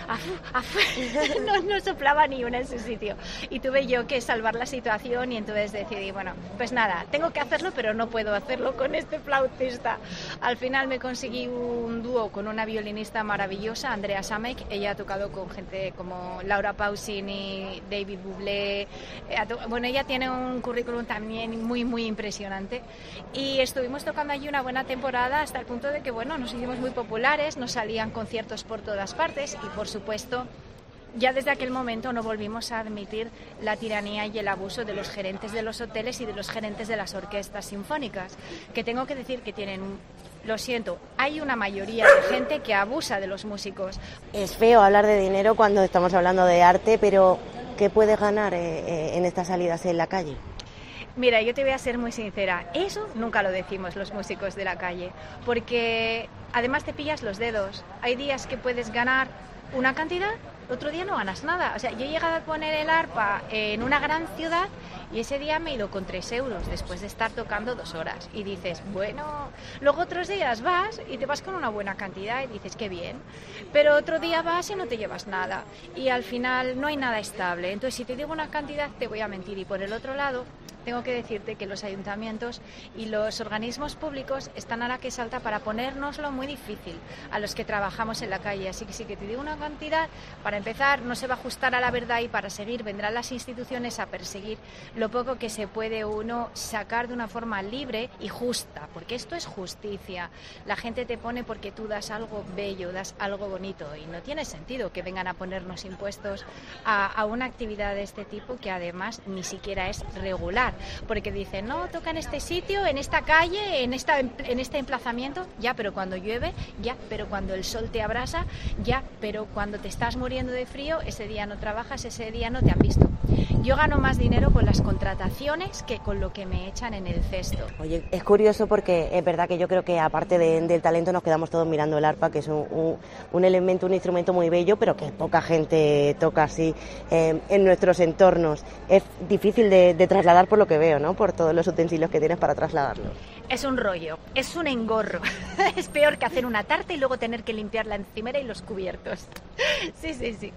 S18: no soplaba ni una en su sitio, y tuve yo que salvar la situación, y entonces decidí, bueno, pues nada, tengo que hacerlo, pero no puedo hacerlo con este flautista. Al final me conseguí un dúo con una violinista maravillosa, Andrea Samek. Ella ha tocado con gente como Laura Pausini, David Bublé. Bueno, ella tiene un currículum también muy, muy impresionante, y estuvimos tocando allí una buena temporada hasta el punto de que, bueno, nos hicimos muy populares, nos salían conciertos por todas partes, y por supuesto ya desde aquel momento no volvimos a admitir la tiranía y el abuso de los gerentes de los hoteles y de los gerentes de las orquestas sinfónicas, que tengo que decir que tienen lo siento, hay una mayoría de gente que abusa de los músicos.
S13: Es feo hablar de dinero cuando estamos hablando de arte, pero ¿qué puedes ganar en estas salidas en la calle?
S18: Mira, yo te voy a ser muy sincera, eso nunca lo decimos los músicos de la calle, porque además te pillas los dedos. Hay días que puedes ganar una cantidad, otro día no ganas nada. O sea, yo he llegado a poner el arpa en una gran ciudad y ese día me he ido con 3 euros después de estar tocando 2 horas. Y dices, bueno, luego otros días vas y te vas con una buena cantidad y dices, qué bien. Pero otro día vas y no te llevas nada. Y al final no hay nada estable. Entonces, si te digo una cantidad, te voy a mentir. Y por el otro lado, tengo que decirte que los ayuntamientos y los organismos públicos están a la que salta para ponérnoslo muy difícil a los que trabajamos en la calle. Así que sí que te digo una cantidad, para empezar no se va a ajustar a la verdad, y para seguir vendrán las instituciones a perseguir lo poco que se puede uno sacar de una forma libre y justa, porque esto es justicia. La gente te pone porque tú das algo bello, das algo bonito, y no tiene sentido que vengan a ponernos impuestos a una actividad de este tipo, que además ni siquiera es regular. Porque dicen, no, toca en este sitio, en esta calle, en este emplazamiento, ya, pero cuando llueve, ya, pero cuando el sol te abrasa, ya, pero cuando te estás muriendo de frío, ese día no trabajas, ese día no te han visto. Yo gano más dinero con las contrataciones que con lo que me echan en el cesto.
S13: Oye, es curioso porque es verdad que yo creo que aparte del talento nos quedamos todos mirando el arpa, que es un elemento, un instrumento muy bello, pero que poca gente toca así en nuestros entornos. Es difícil de trasladar por lo que veo, ¿no? Por todos los utensilios que tienes para trasladarlo.
S18: Es un rollo, es un engorro. Es peor que hacer una tarta y luego tener que limpiar la encimera y los cubiertos. Sí, sí, sí.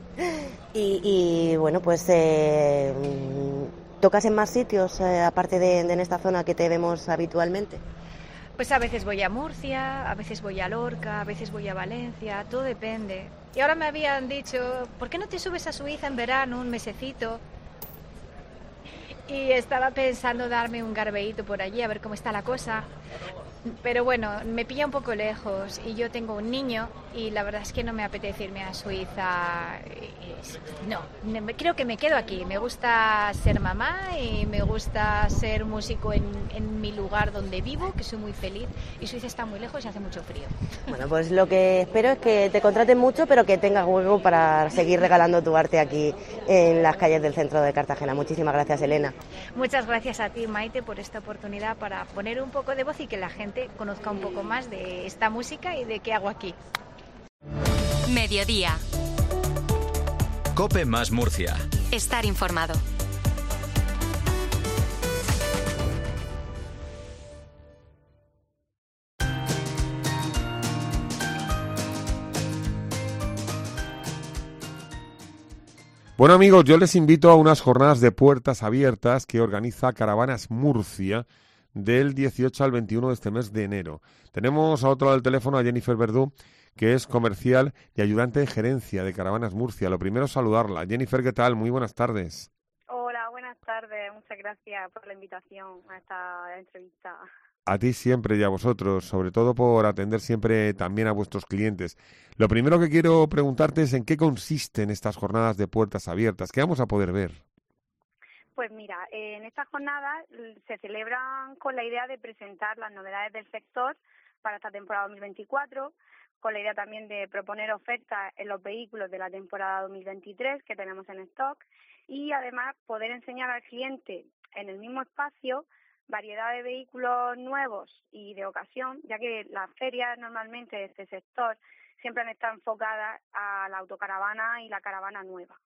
S13: Y bueno, pues ¿tocas en más sitios aparte de en esta zona que te vemos habitualmente?
S18: Pues a veces voy a Murcia, a veces voy a Lorca, a veces voy a Valencia, todo depende. Y ahora me habían dicho, ¿por qué no te subes a Suiza en verano un mesecito? Y estaba pensando darme un garbeíto por allí, a ver cómo está la cosa. Pero bueno, me pilla un poco lejos y yo tengo un niño y la verdad es que no me apetece irme a Suiza. No, creo que me quedo aquí. Me gusta ser mamá y me gusta ser músico en mi lugar donde vivo, que soy muy feliz, y Suiza está muy lejos y hace mucho frío.
S13: Bueno, pues lo que espero es que te contraten mucho, pero que tengas huevo para seguir regalando tu arte aquí en las calles del centro de Cartagena. Muchísimas gracias, Elena.
S18: Muchas gracias a ti, Maite, por esta oportunidad para poner un poco de voz y que la gente conozca un poco más de esta música y de qué hago aquí.
S3: Mediodía.
S1: COPE más Murcia.
S3: Estar informado.
S4: Bueno, amigos, yo les invito a unas jornadas de puertas abiertas que organiza Caravanas Murcia del 18 al 21 de este mes de enero. Tenemos a otro lado del teléfono a Jennifer Verdú, que es comercial y ayudante de gerencia de Caravanas Murcia. Lo primero es saludarla. Jennifer, ¿qué tal? Muy buenas tardes.
S19: Hola, buenas tardes. Muchas gracias por la invitación a esta entrevista.
S4: A ti siempre y a vosotros, sobre todo por atender siempre también a vuestros clientes. Lo primero que quiero preguntarte es en qué consisten estas jornadas de puertas abiertas. ¿Qué vamos a poder ver?
S19: Pues mira, en estas jornadas se celebran con la idea de presentar las novedades del sector para esta temporada 2024, con la idea también de proponer ofertas en los vehículos de la temporada 2023 que tenemos en stock y además poder enseñar al cliente en el mismo espacio variedad de vehículos nuevos y de ocasión, ya que las ferias normalmente de este sector siempre han estado enfocadas a la autocaravana y la caravana nueva.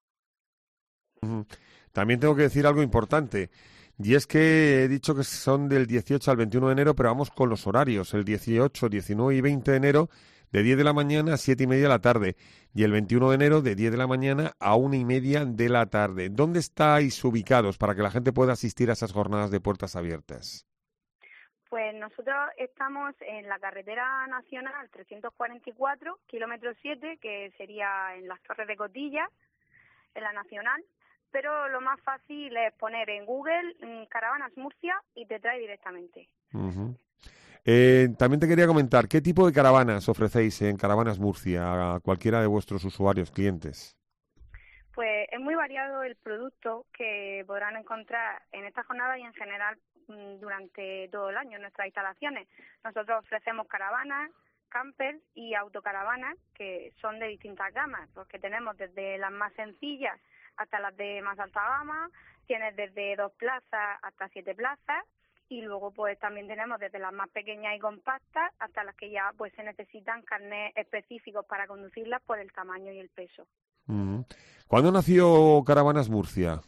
S4: También tengo que decir algo importante, y es que he dicho que son del 18 al 21 de enero, pero vamos con los horarios. El 18, 19 y 20 de enero de 10 de la mañana a 7 y media de la tarde, y el 21 de enero de 10 de la mañana a 1 y media de la tarde. ¿Dónde estáis ubicados para que la gente pueda asistir a esas jornadas de puertas abiertas?
S19: Pues nosotros estamos en la carretera nacional 344, kilómetro 7, que sería en las Torres de Cotilla, en la nacional, pero lo más fácil es poner en Google Caravanas Murcia y te trae directamente.
S4: También te quería comentar, ¿qué tipo de caravanas ofrecéis en Caravanas Murcia a cualquiera de vuestros usuarios, clientes?
S19: Pues es muy variado el producto que podrán encontrar en esta jornada y en general durante todo el año en nuestras instalaciones. Nosotros ofrecemos caravanas, campers y autocaravanas que son de distintas gamas, porque tenemos desde las más sencillas hasta las de más alta gama, tienes desde 2 plazas hasta 7 plazas, y luego pues también tenemos desde las más pequeñas y compactas hasta las que ya pues se necesitan carnets específicos para conducirlas por el tamaño y el peso.
S4: ¿Cuándo nació Caravanas Murcia?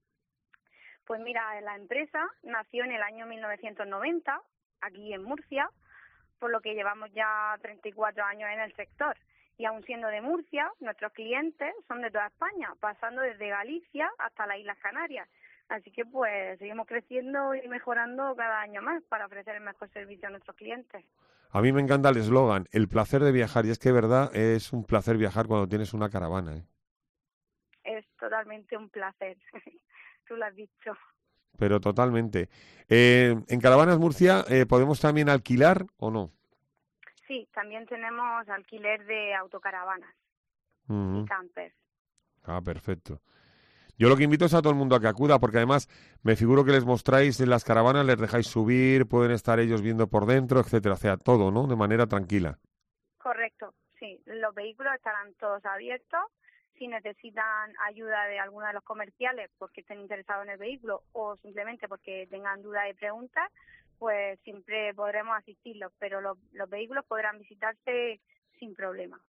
S19: Pues mira, la empresa nació en el año 1990, aquí en Murcia, por lo que llevamos ya 34 años en el sector. Y aun siendo de Murcia, nuestros clientes son de toda España, pasando desde Galicia hasta las Islas Canarias. Así que pues seguimos creciendo y mejorando cada año más para ofrecer el mejor servicio a nuestros clientes.
S4: A mí me encanta el eslogan, el placer de viajar, y es que verdad es un placer viajar cuando tienes una caravana, ¿eh?
S19: Es totalmente un placer, tú lo has dicho.
S4: Pero totalmente. ¿En Caravanas Murcia podemos también alquilar o no?
S19: Sí, también tenemos alquiler de autocaravanas y campers.
S4: Ah, perfecto. Yo lo que invito es a todo el mundo a que acuda, porque además me figuro que les mostráis en las caravanas, les dejáis subir, pueden estar ellos viendo por dentro, etcétera, o sea, todo, ¿no? De manera tranquila.
S19: Correcto, sí. Los vehículos estarán todos abiertos. Si necesitan ayuda de alguno de los comerciales porque estén interesados en el vehículo o simplemente porque tengan dudas y preguntas, pues siempre podremos asistirlos, pero los vehículos podrán visitarse sin problema.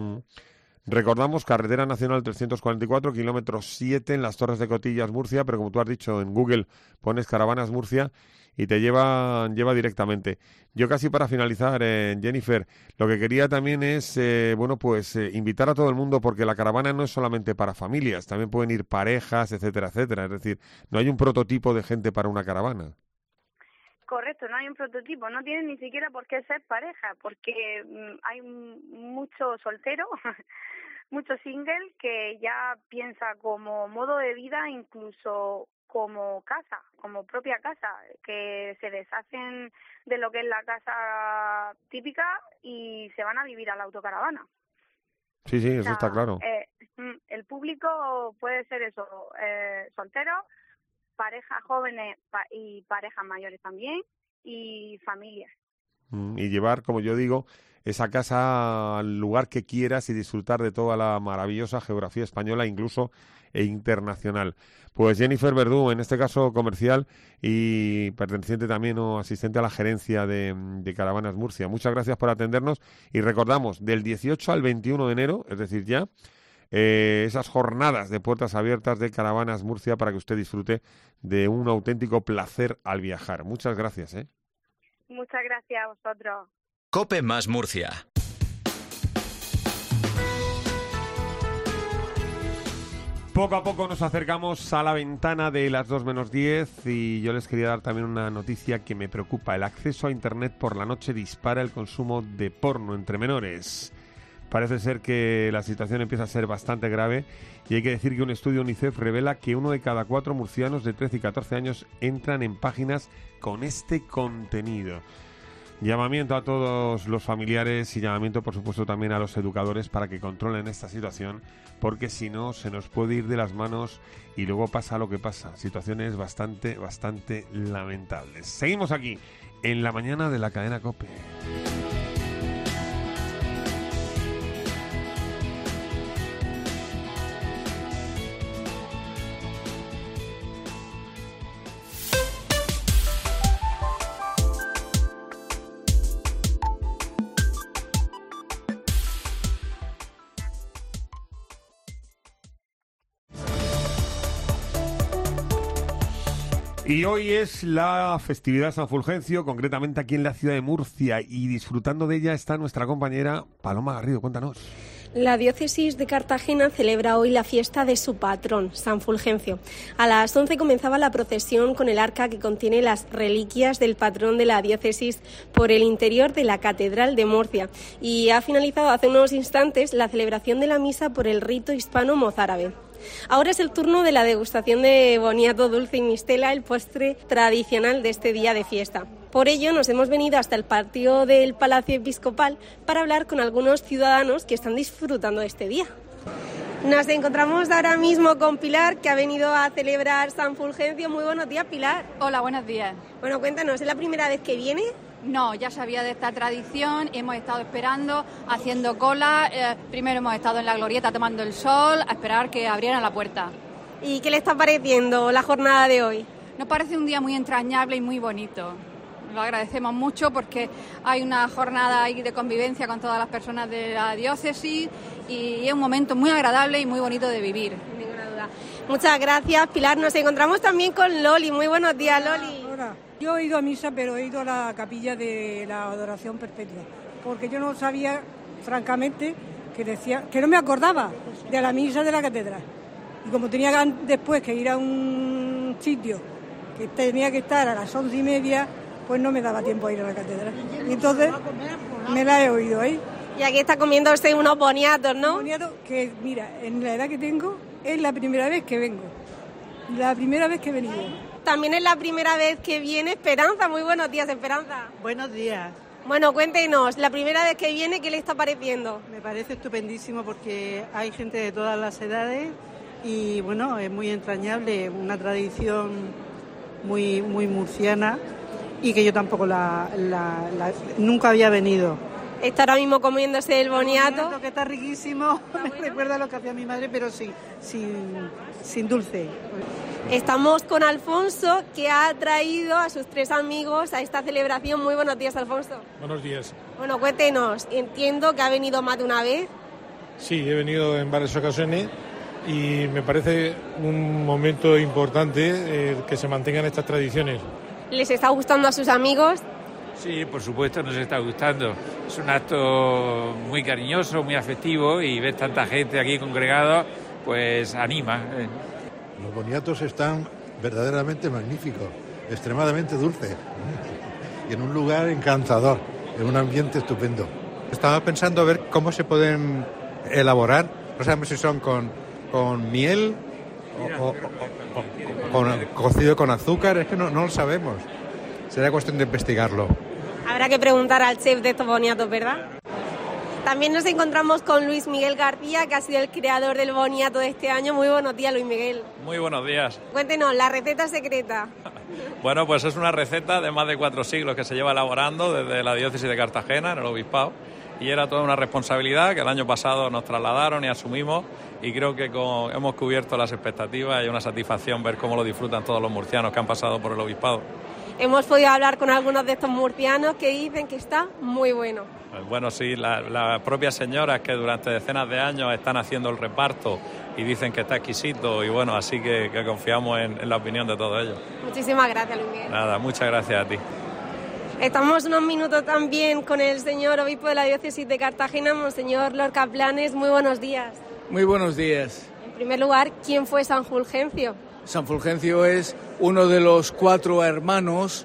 S4: Recordamos, carretera nacional 344, kilómetro 7 en las Torres de Cotillas, Murcia, pero como tú has dicho, en Google pones Caravanas Murcia y te lleva directamente. Yo casi para finalizar, Jennifer, lo que quería también es, invitar a todo el mundo, porque la caravana no es solamente para familias, también pueden ir parejas, etcétera, etcétera. Es decir, no hay un prototipo de gente para una caravana.
S19: Correcto, no hay un prototipo, no tiene ni siquiera por qué ser pareja, porque hay mucho soltero, mucho single que ya piensa como modo de vida, incluso como casa, como propia casa, que se deshacen de lo que es la casa típica y se van a vivir a la autocaravana.
S4: Sí, eso está claro.
S19: El público puede ser eso, solteros, parejas jóvenes y parejas mayores también, y familias.
S4: Y llevar, como yo digo, esa casa al lugar que quieras y disfrutar de toda la maravillosa geografía española, incluso e internacional. Pues Jennifer Verdú, en este caso comercial y perteneciente también o asistente a la gerencia de Caravanas Murcia. Muchas gracias por atendernos y recordamos, del 18 al 21 de enero, es decir, ya, esas jornadas de puertas abiertas de Caravanas Murcia para que usted disfrute de un auténtico placer al viajar. Muchas gracias.
S19: Muchas gracias a vosotros.
S1: COPE más Murcia.
S4: Poco a poco nos acercamos a la ventana de las 2 menos 10 y yo les quería dar también una noticia que me preocupa. El acceso a Internet por la noche dispara el consumo de porno entre menores. Parece ser que la situación empieza a ser bastante grave y hay que decir que un estudio UNICEF revela que 1 de cada 4 murcianos de 13 y 14 años entran en páginas con este contenido. Llamamiento a todos los familiares y llamamiento, por supuesto, también a los educadores para que controlen esta situación, porque si no se nos puede ir de las manos y luego pasa lo que pasa. Situaciones bastante lamentables. Seguimos aquí, en la mañana de la cadena COPE. Y hoy es la festividad de San Fulgencio, concretamente aquí en la ciudad de Murcia, y disfrutando de ella está nuestra compañera Paloma Garrido. Cuéntanos.
S8: La diócesis de Cartagena celebra hoy la fiesta de su patrón, San Fulgencio. A las 11 comenzaba la procesión con el arca que contiene las reliquias del patrón de la diócesis por el interior de la Catedral de Murcia. Y ha finalizado hace unos instantes la celebración de la misa por el rito hispano-mozárabe. Ahora es el turno de la degustación de boniato dulce y mistela, el postre tradicional de este día de fiesta. Por ello nos hemos venido hasta el patio del Palacio Episcopal para hablar con algunos ciudadanos que están disfrutando de este día. Nos encontramos ahora mismo con Pilar, que ha venido a celebrar San Fulgencio. Muy buenos días, Pilar.
S21: Hola, buenos días.
S8: Bueno, cuéntanos, ¿es la primera vez que viene?
S21: No, ya sabía de esta tradición, hemos estado esperando, haciendo cola, primero hemos estado en la glorieta tomando el sol, a esperar que abrieran la puerta.
S8: ¿Y qué le está pareciendo la jornada de hoy?
S21: Nos parece un día muy entrañable y muy bonito. Lo agradecemos mucho porque hay una jornada ahí de convivencia con todas las personas de la diócesis y es un momento muy agradable y muy bonito de vivir.
S8: Sin ninguna duda. Muchas gracias, Pilar. Nos encontramos también con Loli. Muy buenos días, Loli.
S22: Hola. Yo he ido a misa, pero he ido a la capilla de la Adoración Perpetua, porque yo no sabía, francamente, que no me acordaba de la misa de la catedral. Y como tenía después que ir a un sitio que tenía que estar a las 11:30, pues no me daba tiempo a ir a la catedral. Y entonces me la he oído ahí.
S8: Y aquí está comiéndose unos boniatos, ¿no?
S22: Boniatos que, mira, en la edad que tengo, es la primera vez que vengo. La primera vez que he venido.
S8: También es la primera vez que viene Esperanza. Muy buenos días, Esperanza.
S23: Buenos días.
S8: Bueno, cuéntenos, la primera vez que viene, ¿qué le está pareciendo?
S23: Me parece estupendísimo porque hay gente de todas las edades y, bueno, es muy entrañable, una tradición muy murciana y que yo tampoco nunca había venido.
S8: Está ahora mismo comiéndose el boniato.
S23: Que está riquísimo, me recuerda a lo que hacía mi madre, pero sin dulce.
S8: Estamos con Alfonso, que ha traído a sus 3 amigos a esta celebración. Muy buenos días, Alfonso.
S10: Buenos días.
S8: Bueno, cuéntenos, entiendo que ha venido más de una vez.
S10: Sí, he venido en varias ocasiones y me parece un momento importante que se mantengan estas tradiciones.
S8: ¿Les está gustando a sus amigos?
S25: Sí, por supuesto, nos está gustando. Es un acto muy cariñoso, muy afectivo y ver tanta gente aquí congregada, pues anima.
S26: Los boniatos están verdaderamente magníficos, extremadamente dulces y en un lugar encantador, en un ambiente estupendo.
S27: Estaba pensando a ver cómo se pueden elaborar, no sabemos si son con miel o cocido con azúcar, es que no lo sabemos. Será cuestión de investigarlo.
S8: Habrá que preguntar al chef de estos boniatos, ¿verdad? También nos encontramos con Luis Miguel García, que ha sido el creador del boniato de este año. Muy buenos días, Luis Miguel.
S28: Muy buenos días.
S8: Cuéntenos, la receta secreta.
S28: Bueno, pues es una receta de más de 4 siglos que se lleva elaborando desde la diócesis de Cartagena, en el obispado, y era toda una responsabilidad que el año pasado nos trasladaron y asumimos, y creo que hemos cubierto las expectativas y una satisfacción ver cómo lo disfrutan todos los murcianos que han pasado por el obispado.
S8: Hemos podido hablar con algunos de estos murcianos que dicen que está muy bueno.
S28: Bueno, sí, las propias señoras que durante decenas de años están haciendo el reparto y dicen que está exquisito, y bueno, así que confiamos en la opinión de todos ellos.
S8: Muchísimas gracias, Luis Miguel.
S28: Nada, muchas gracias a ti.
S8: Estamos unos minutos también con el señor obispo de la diócesis de Cartagena, Monseñor Lorca Planes. Muy buenos días.
S29: Muy buenos días.
S8: En primer lugar, ¿quién fue San Fulgencio?
S2: San Fulgencio es uno de los 4 hermanos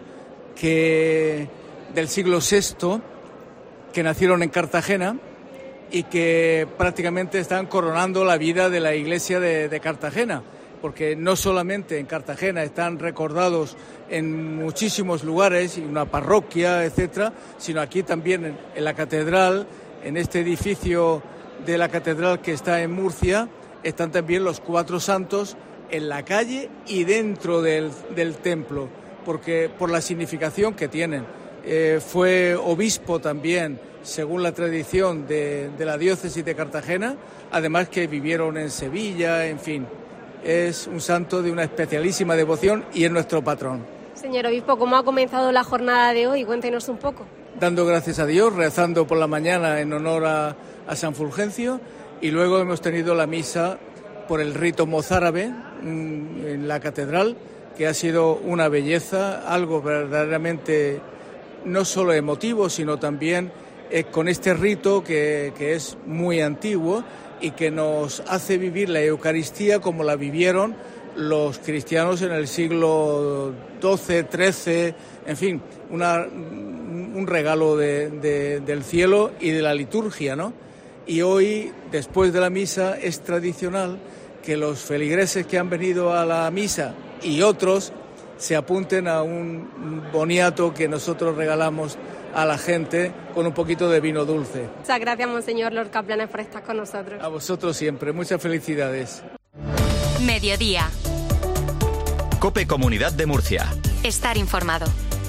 S2: del siglo VI que nacieron en Cartagena y que prácticamente están coronando la vida de la iglesia de Cartagena, porque no solamente en Cartagena están recordados en muchísimos lugares, y una parroquia, etcétera, sino aquí también en la catedral, en este edificio de la catedral que está en Murcia, están también los 4 santos en la calle y dentro del templo, porque por la significación que tienen. Fue obispo también, según la tradición de la diócesis de Cartagena, además que vivieron en Sevilla, en fin. Es un santo de una especialísima devoción y es nuestro patrón.
S8: Señor obispo, ¿cómo ha comenzado la jornada de hoy? Cuéntenos un poco.
S2: Dando gracias a Dios, rezando por la mañana en honor a San Fulgencio, y luego hemos tenido la misa por el rito mozárabe en la catedral, que ha sido una belleza, algo verdaderamente no solo emotivo, sino también con este rito que es muy antiguo y que nos hace vivir la Eucaristía como la vivieron los cristianos en el siglo XII, XIII, en fin, un regalo del cielo y de la liturgia, ¿no? Y hoy, después de la misa, es tradicional que los feligreses que han venido a la misa y otros se apunten a un boniato que nosotros regalamos a la gente con un poquito de vino dulce.
S8: Muchas gracias, Monseñor Lorca Planes, por estar con nosotros.
S2: A vosotros siempre, muchas felicidades.
S3: Mediodía.
S1: COPE Comunidad de Murcia.
S3: Estar informado.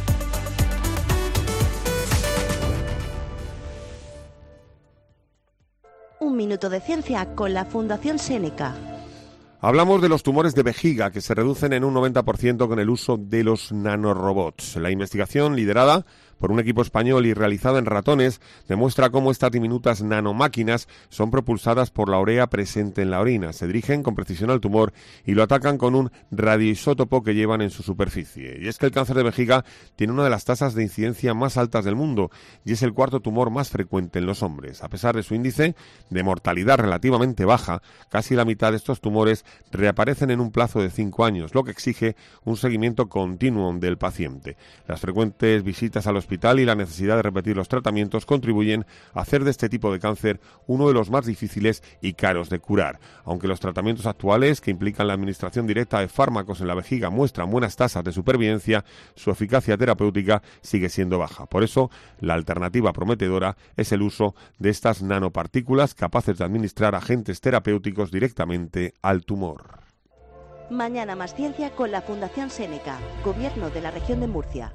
S7: Un minuto de ciencia con la Fundación Séneca.
S4: Hablamos de los tumores de vejiga que se reducen en un 90% con el uso de los nanorobots. La investigación, liderada por un equipo español y realizada en ratones, demuestra cómo estas diminutas nanomáquinas son propulsadas por la urea presente en la orina. Se dirigen con precisión al tumor y lo atacan con un radioisótopo que llevan en su superficie. Y es que el cáncer de vejiga tiene una de las tasas de incidencia más altas del mundo y es el 4º tumor más frecuente en los hombres. A pesar de su índice de mortalidad relativamente baja, casi la mitad de estos tumores reaparecen en un plazo de 5 años, lo que exige un seguimiento continuo del paciente. Las frecuentes visitas al hospital y la necesidad de repetir los tratamientos contribuyen a hacer de este tipo de cáncer uno de los más difíciles y caros de curar. Aunque los tratamientos actuales, que implican la administración directa de fármacos en la vejiga, muestran buenas tasas de supervivencia, su eficacia terapéutica sigue siendo baja. Por eso, la alternativa prometedora es el uso de estas nanopartículas capaces de administrar agentes terapéuticos directamente al tumor.
S7: Mañana más ciencia con la Fundación Séneca, Gobierno de la Región de Murcia.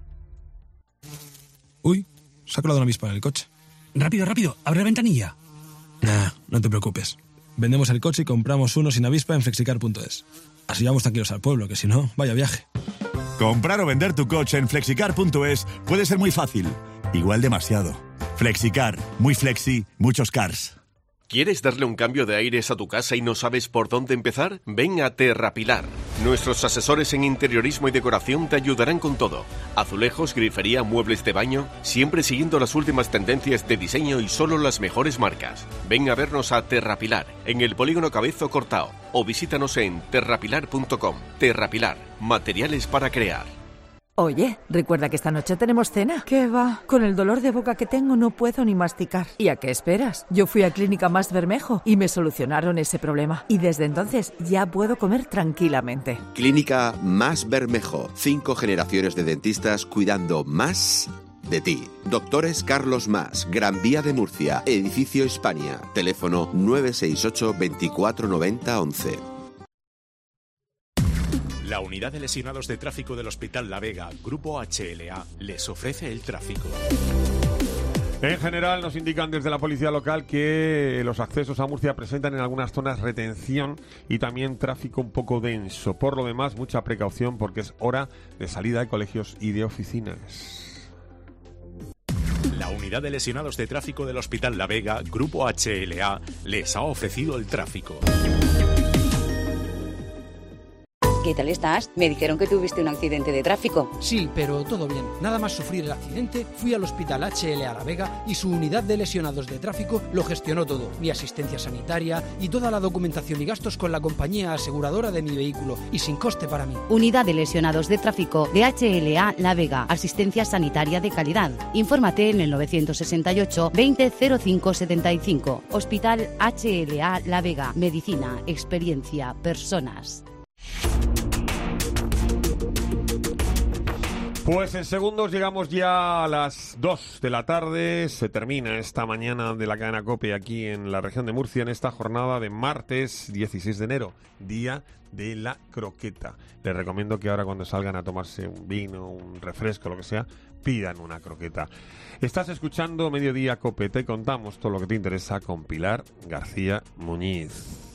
S9: Uy, se ha colado una avispa en el coche.
S11: Rápido, rápido, abre la ventanilla.
S9: Nah, no te preocupes. Vendemos el coche y compramos uno sin avispa en flexicar.es. Así vamos tranquilos al pueblo, que si no, vaya viaje.
S12: Comprar o vender tu coche en flexicar.es puede ser muy fácil. Igual demasiado. Flexicar, muy flexi, muchos cars.
S14: ¿Quieres darle un cambio de aires a tu casa y no sabes por dónde empezar? Ven a Terrapilar. Nuestros asesores en interiorismo y decoración te ayudarán con todo. Azulejos, grifería, muebles de baño, siempre siguiendo las últimas tendencias de diseño y solo las mejores marcas. Ven a vernos a Terrapilar, en el Polígono Cabezo Cortao, o visítanos en terrapilar.com. Terrapilar, materiales para crear.
S20: Oye, ¿recuerda que esta noche tenemos cena? ¿Qué va? Con el dolor de boca que tengo no puedo ni masticar. ¿Y a qué esperas? Yo fui a Clínica Más Bermejo y me solucionaron ese problema. Y desde entonces ya puedo comer tranquilamente.
S24: Clínica Más Bermejo. 5 generaciones de dentistas cuidando más de ti. Doctores Carlos Más, Gran Vía de Murcia, Edificio Hispania. Teléfono 968 24 90 11.
S29: La Unidad de Lesionados de Tráfico del Hospital La Vega, Grupo HLA, les ofrece el tráfico.
S4: En general nos indican desde la policía local que los accesos a Murcia presentan en algunas zonas retención y también tráfico un poco denso. Por lo demás, mucha precaución porque es hora de salida de colegios y de oficinas.
S29: La Unidad de Lesionados de Tráfico del Hospital La Vega, Grupo HLA, les ha ofrecido el tráfico.
S5: ¿Qué tal estás? Me dijeron que tuviste un accidente de tráfico.
S11: Sí, pero todo bien. Nada más sufrir el accidente, fui al Hospital HLA La Vega y su unidad de lesionados de tráfico lo gestionó todo. Mi asistencia sanitaria y toda la documentación y gastos con la compañía aseguradora de mi vehículo y sin coste para mí.
S5: Unidad de lesionados de tráfico de HLA La Vega. Asistencia sanitaria de calidad. Infórmate en el 968 20 05 75. Hospital HLA La Vega. Medicina, experiencia, personas.
S4: Pues en segundos llegamos ya a las 2 de la tarde. Se termina esta mañana de la cadena COPE aquí en la región de Murcia, en esta jornada de martes 16 de enero, día de la croqueta. Les recomiendo que ahora cuando salgan a tomarse un vino, un refresco, lo que sea, pidan una croqueta. Estás escuchando Mediodía COPE. Te contamos todo lo que te interesa con Pilar García Muñiz.